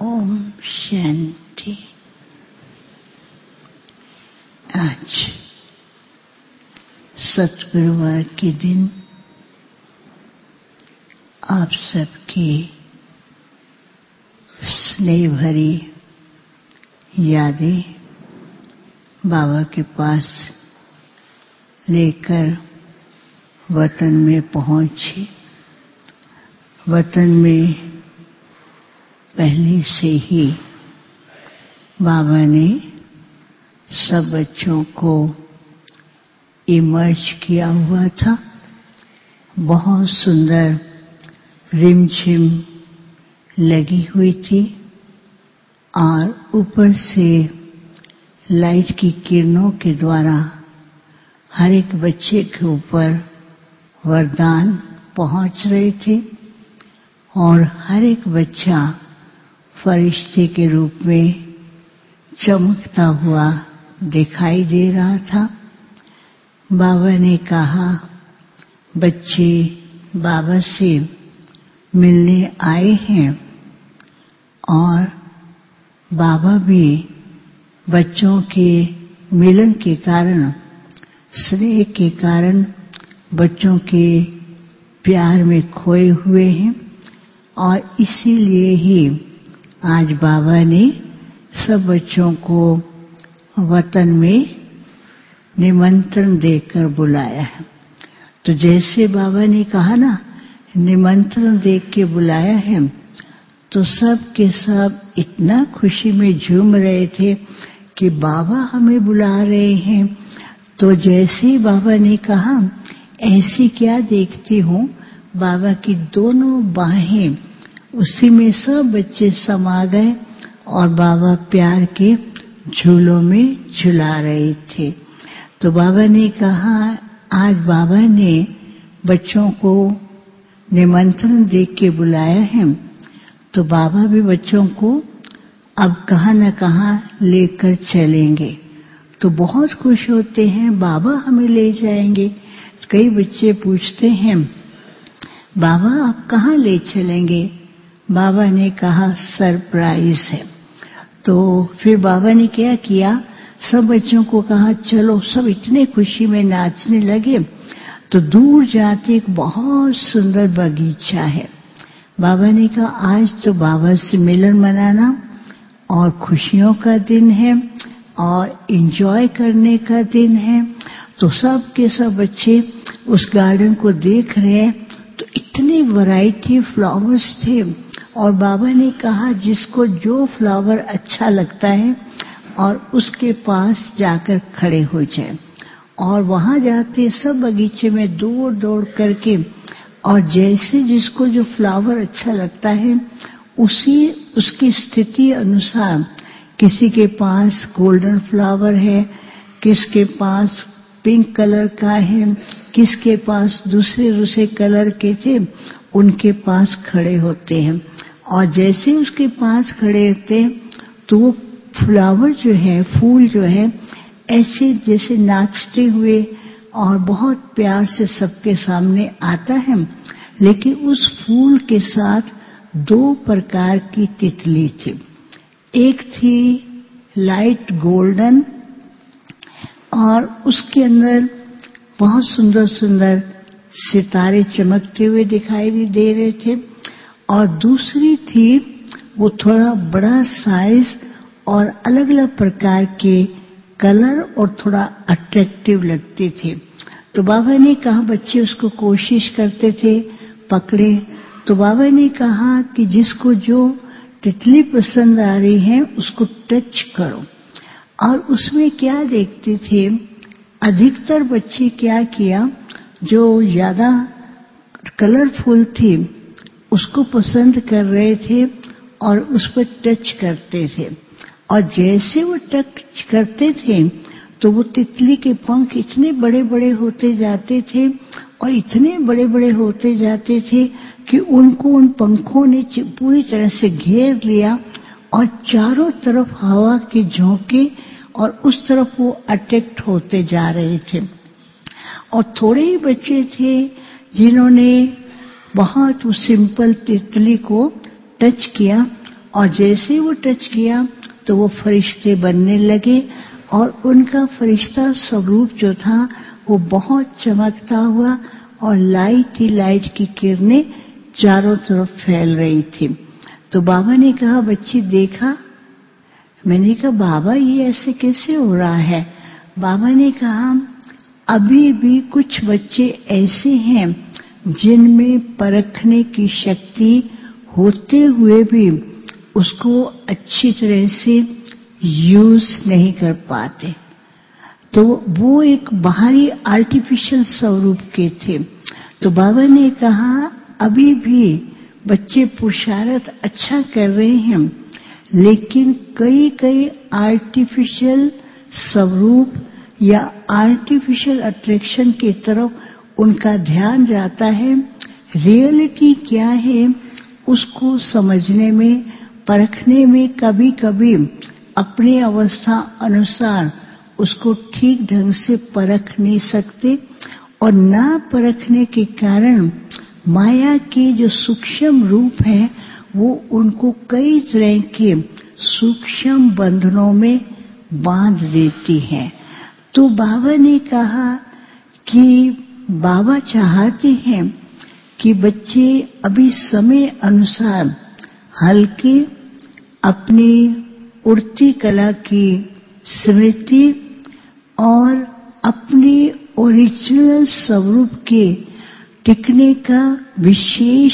C: ओम शांति। आज सतगुरुवार के दिन आप सबकी स्नेह भरी यादें बाबा के पास लेकर वतन में पहुंची। वतन में पहले से ही बाबा ने सब बच्चों को इमर्ज किया हुआ था। बहुत सुंदर रिमझिम लगी हुई थी और ऊपर से लाइट की किरणों के द्वारा हर एक बच्चे के ऊपर वरदान पहुंच रहे थे और हर एक बच्चा फरिश्ते के रूप में चमकता हुआ दिखाई दे रहा था। बाबा ने कहा, बच्चे बाबा से मिलने आए हैं और बाबा भी बच्चों के मिलन के कारण, स्नेह के कारण बच्चों के प्यार में खोए हुए हैं और इसीलिए ही आज बाबा ने सब बच्चों को वतन में निमंत्रण देकर बुलाया है। तो जैसे बाबा ने कहा ना, निमंत्रण दे के बुलाया है, तो सब के सब इतना खुशी में झूम रहे थे कि बाबा हमें बुला रहे हैं। तो जैसे ही बाबा ने कहा, ऐसी क्या देखती हूँ, बाबा की दोनों बाहें उसी में सब बच्चे समा गए और बाबा प्यार के झूलों में झुला रहे थे। तो बाबा ने कहा, आज बाबा ने बच्चों को निमंत्रण दे के बुलाया है, तो बाबा भी बच्चों को अब कहाँ न कहाँ लेकर चलेंगे। तो बहुत खुश होते हैं, बाबा हमें ले जाएंगे। कई बच्चे पूछते हैं, बाबा आप कहाँ ले चलेंगे? बाबा ने कहा, सरप्राइज है। तो फिर बाबा ने क्या किया, सब बच्चों को कहा, चलो। सब इतने खुशी में नाचने लगे। तो दूर जाते एक बहुत सुंदर बगीचा है। बाबा ने कहा, आज तो बाबा से मिलन मनाना और खुशियों का दिन है और एंजॉय करने का दिन है। तो सब के सब बच्चे उस गार्डन को देख रहे हैं। तो इतनी वैरायटी फ्लावर्स थे और बाबा ने कहा, जिसको जो फ्लावर अच्छा लगता है और उसके पास जाकर खड़े हो जाए। और वहां जाते सब बगीचे में दौड़ दौड़ करके, और जैसे जिसको जो फ्लावर अच्छा लगता है उसी उसकी स्थिति अनुसार, किसी के पास गोल्डन फ्लावर है, किसके पास पिंक कलर का है, किसके पास दूसरे दूसरे कलर के थे, उनके पास खड़े होते हैं। और जैसे उसके पास खड़े होते हैं तो वो फ्लावर जो है, फूल जो है, ऐसे जैसे नाचते हुए और बहुत प्यार से सबके सामने आता है। लेकिन उस फूल के साथ दो प्रकार की तितली थी। एक थी लाइट गोल्डन और उसके अंदर बहुत सुंदर सुंदर सितारे चमकते हुए दिखाई दे रहे थे। और दूसरी थी वो थोड़ा बड़ा साइज और अलग अलग प्रकार के कलर और थोड़ा अट्रैक्टिव लगती थी। तो बाबा ने कहा, बच्चे उसको कोशिश करते थे पकड़े। तो बाबा ने कहा कि जिसको जो तितली पसंद आ रही है उसको टच करो। और उसमें क्या देखते थे, अधिकतर बच्चे क्या किया, जो ज्यादा कलरफुल थी उसको पसंद कर रहे थे और उस पर टच करते थे। और जैसे वो टच करते थे तो वो तितली के पंख इतने बड़े बड़े होते जाते थे और इतने बड़े बड़े होते जाते थे कि उनको उन पंखों ने पूरी तरह से घेर लिया और चारों तरफ हवा के झोंके और उस तरफ वो अट्रैक्ट होते जा रहे थे। और थोड़े ही बच्चे थे जिन्होंने बहुत सिंपल तितली को टच किया और जैसे वो टच किया तो वो फरिश्ते बनने लगे और उनका फरिश्ता स्वरूप जो था वो बहुत चमकता हुआ और लाइट ही लाइट की किरणें चारों तरफ फैल रही थी। तो बाबा ने कहा, बच्ची देखा? मैंने कहा, बाबा ये ऐसे कैसे हो रहा है? बाबा ने कहा, अभी भी कुछ बच्चे ऐसे हैं जिनमें परखने की शक्ति होते हुए भी उसको अच्छी तरह से यूज नहीं कर पाते। तो वो एक बाहरी आर्टिफिशियल स्वरूप के थे। तो बाबा ने कहा, अभी भी बच्चे पुरुषार्थ अच्छा कर रहे हैं, लेकिन कई कई आर्टिफिशियल स्वरूप या आर्टिफिशियल अट्रैक्शन की तरफ उनका ध्यान जाता है। रियलिटी क्या है उसको समझने में, परखने में कभी कभी अपनी अवस्था अनुसार उसको ठीक ढंग से परख नहीं सकते, और ना परखने के कारण माया के जो सूक्ष्म रूप है वो उनको कई तरह के सूक्ष्म बंधनों में बांध देती है। तो बाबा ने कहा कि बाबा चाहते हैं कि बच्चे अभी समय अनुसार हल्के अपनी उड़ती कला की स्मृति और अपने ओरिजिनल स्वरूप के टिकने का विशेष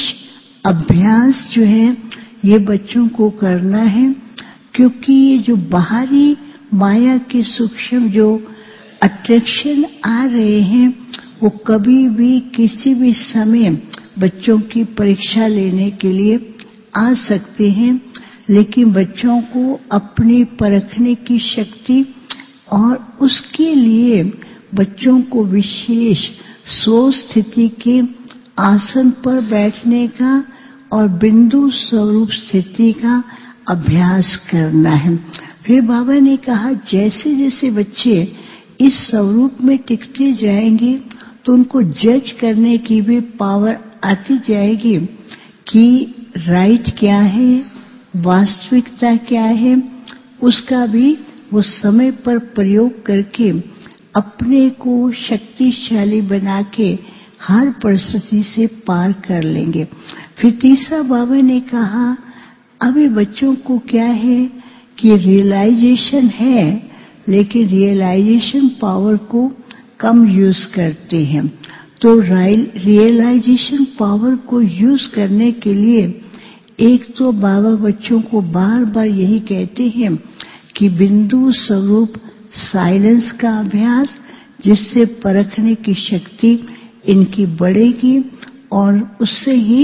C: अभ्यास जो है ये बच्चों को करना है, क्योंकि ये जो बाहरी माया के सूक्ष्म जो अट्रैक्शन आ रहे हैं वो कभी भी किसी भी समय बच्चों की परीक्षा लेने के लिए आ सकते हैं। लेकिन बच्चों को अपनी परखने की शक्ति और उसके लिए बच्चों को विशेष स्व स्थिति के आसन पर बैठने का और बिंदु स्वरूप स्थिति का अभ्यास करना है। फिर बाबा ने कहा, जैसे जैसे बच्चे इस स्वरूप में टिकते जाएंगे तो उनको जज करने की भी पावर आती जाएगी कि राइट क्या है, वास्तविकता क्या है, उसका भी वो समय पर प्रयोग करके अपने को शक्तिशाली बना के हर परिस्थिति से पार कर लेंगे। फिर तीसरा बाबा ने कहा, अभी बच्चों को क्या है कि रियलाइजेशन है, लेकिन रियलाइजेशन पावर को कम यूज करते हैं। तो रियलाइजेशन पावर को यूज करने के लिए एक तो बाबा बच्चों को बार बार यही कहते हैं कि बिंदु स्वरूप साइलेंस का अभ्यास, जिससे परखने की शक्ति इनकी बढ़ेगी और उससे ही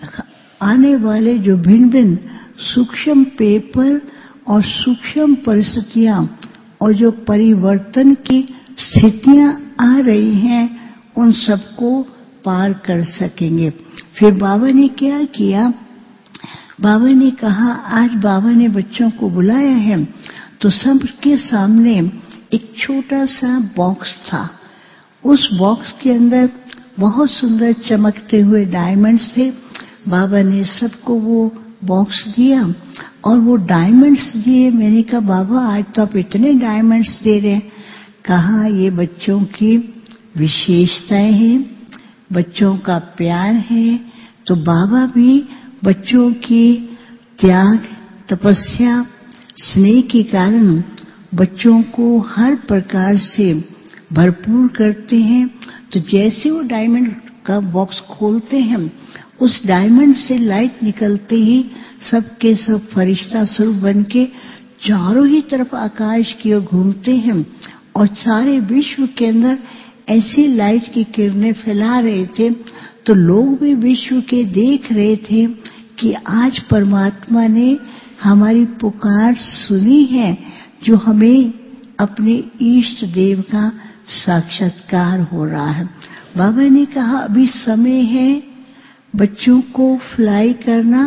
C: आने वाले जो भिन्न भिन्न सूक्ष्म पेपर और सूक्ष्म परिस्थितियां और जो परिवर्तन की स्थितियां आ रही हैं उन सबको पार कर सकेंगे। फिर बाबा ने क्या किया, बाबा ने कहा, आज बाबा ने बच्चों को बुलाया है तो सबके सामने एक छोटा सा बॉक्स था। उस बॉक्स के अंदर बहुत सुंदर चमकते हुए डायमंड्स थे। बाबा ने सबको वो बॉक्स दिया और वो डायमंड्स दिए। मैंने कहा, बाबा आज तो आप इतने डायमंड्स दे रहे हैं। कहा, ये बच्चों की विशेषताएं हैं, बच्चों का प्यार है। तो बाबा भी बच्चों की त्याग, तपस्या, स्नेह के कारण बच्चों को हर प्रकार से भरपूर करते हैं। तो जैसे वो डायमंड का बॉक्स खोलते हैं, उस डायमंड से लाइट निकलते ही सबके सब फरिश्ता स्वरूप बन के चारों ही तरफ आकाश की ओर घूमते हैं और सारे विश्व के अंदर ऐसी लाइट की किरणें फैला रहे थे। तो लोग भी विश्व के देख रहे थे कि आज परमात्मा ने हमारी पुकार सुनी है, जो हमें अपने इष्ट देव का साक्षात्कार हो रहा है। बाबा ने कहा, अभी समय है बच्चों को फ्लाई करना,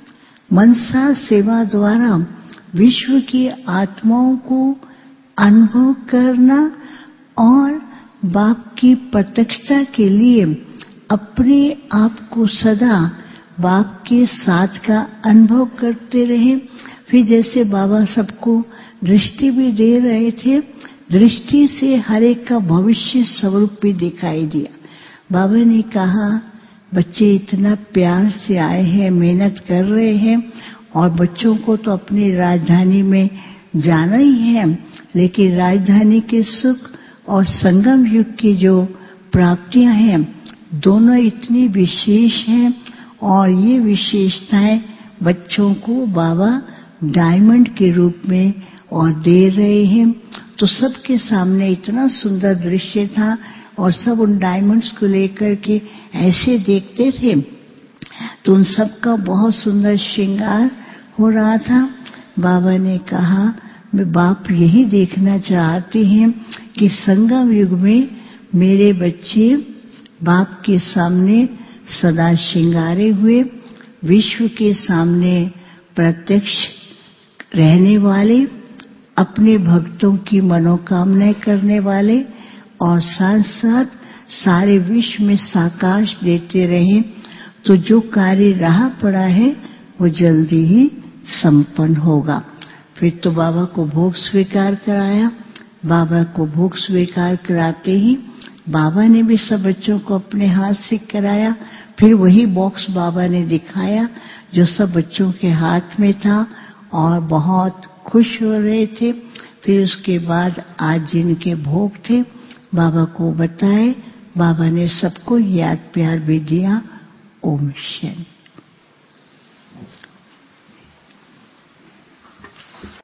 C: मनसा सेवा द्वारा विश्व की आत्माओं को अनुभव करना और बाप की प्रत्यक्षता के लिए अपने आप को सदा बाप के साथ का अनुभव करते रहे। फिर जैसे बाबा सबको दृष्टि भी दे रहे थे, दृष्टि से हर एक का भविष्य स्वरूप भी दिखाई दिया। बाबा ने कहा बच्चे इतना प्यार से आए हैं, मेहनत कर रहे हैं, और बच्चों को तो अपनी राजधानी में जाना ही है, लेकिन राजधानी के सुख और संगम युग की जो प्राप्तियां हैं दोनों इतनी विशेष हैं, और ये विशेषताएं बच्चों को बाबा डायमंड के रूप में और दे रहे हैं। तो सबके सामने इतना सुंदर दृश्य था, और सब उन डायमंड्स को लेकर के ऐसे देखते थे, तो उन सब का बहुत सुंदर श्रृंगार हो रहा था। बाबा ने कहा मैं बाप यही देखना चाहते हैं कि संगम युग में मेरे बच्चे बाप के सामने सदा श्रृंगारे हुए, विश्व के सामने प्रत्यक्ष रहने वाले, अपने भक्तों की मनोकामनाएं करने वाले, और साथ साथ सारे विश्व में साकार देते रहे। तो जो कार्य रहा पड़ा है वो जल्दी ही संपन्न होगा। फिर तो बाबा को भोग स्वीकार कराया। बाबा को भोग स्वीकार कराते ही बाबा ने भी सब बच्चों को अपने हाथ से कराया। फिर वही बॉक्स बाबा ने दिखाया जो सब बच्चों के हाथ में था, और बहुत खुश हो रहे थे। फिर उसके बाद आज जिनके भोग थे बाबा को बताए, बाबा ने सबको याद प्यार भी दिया। ओम शांति।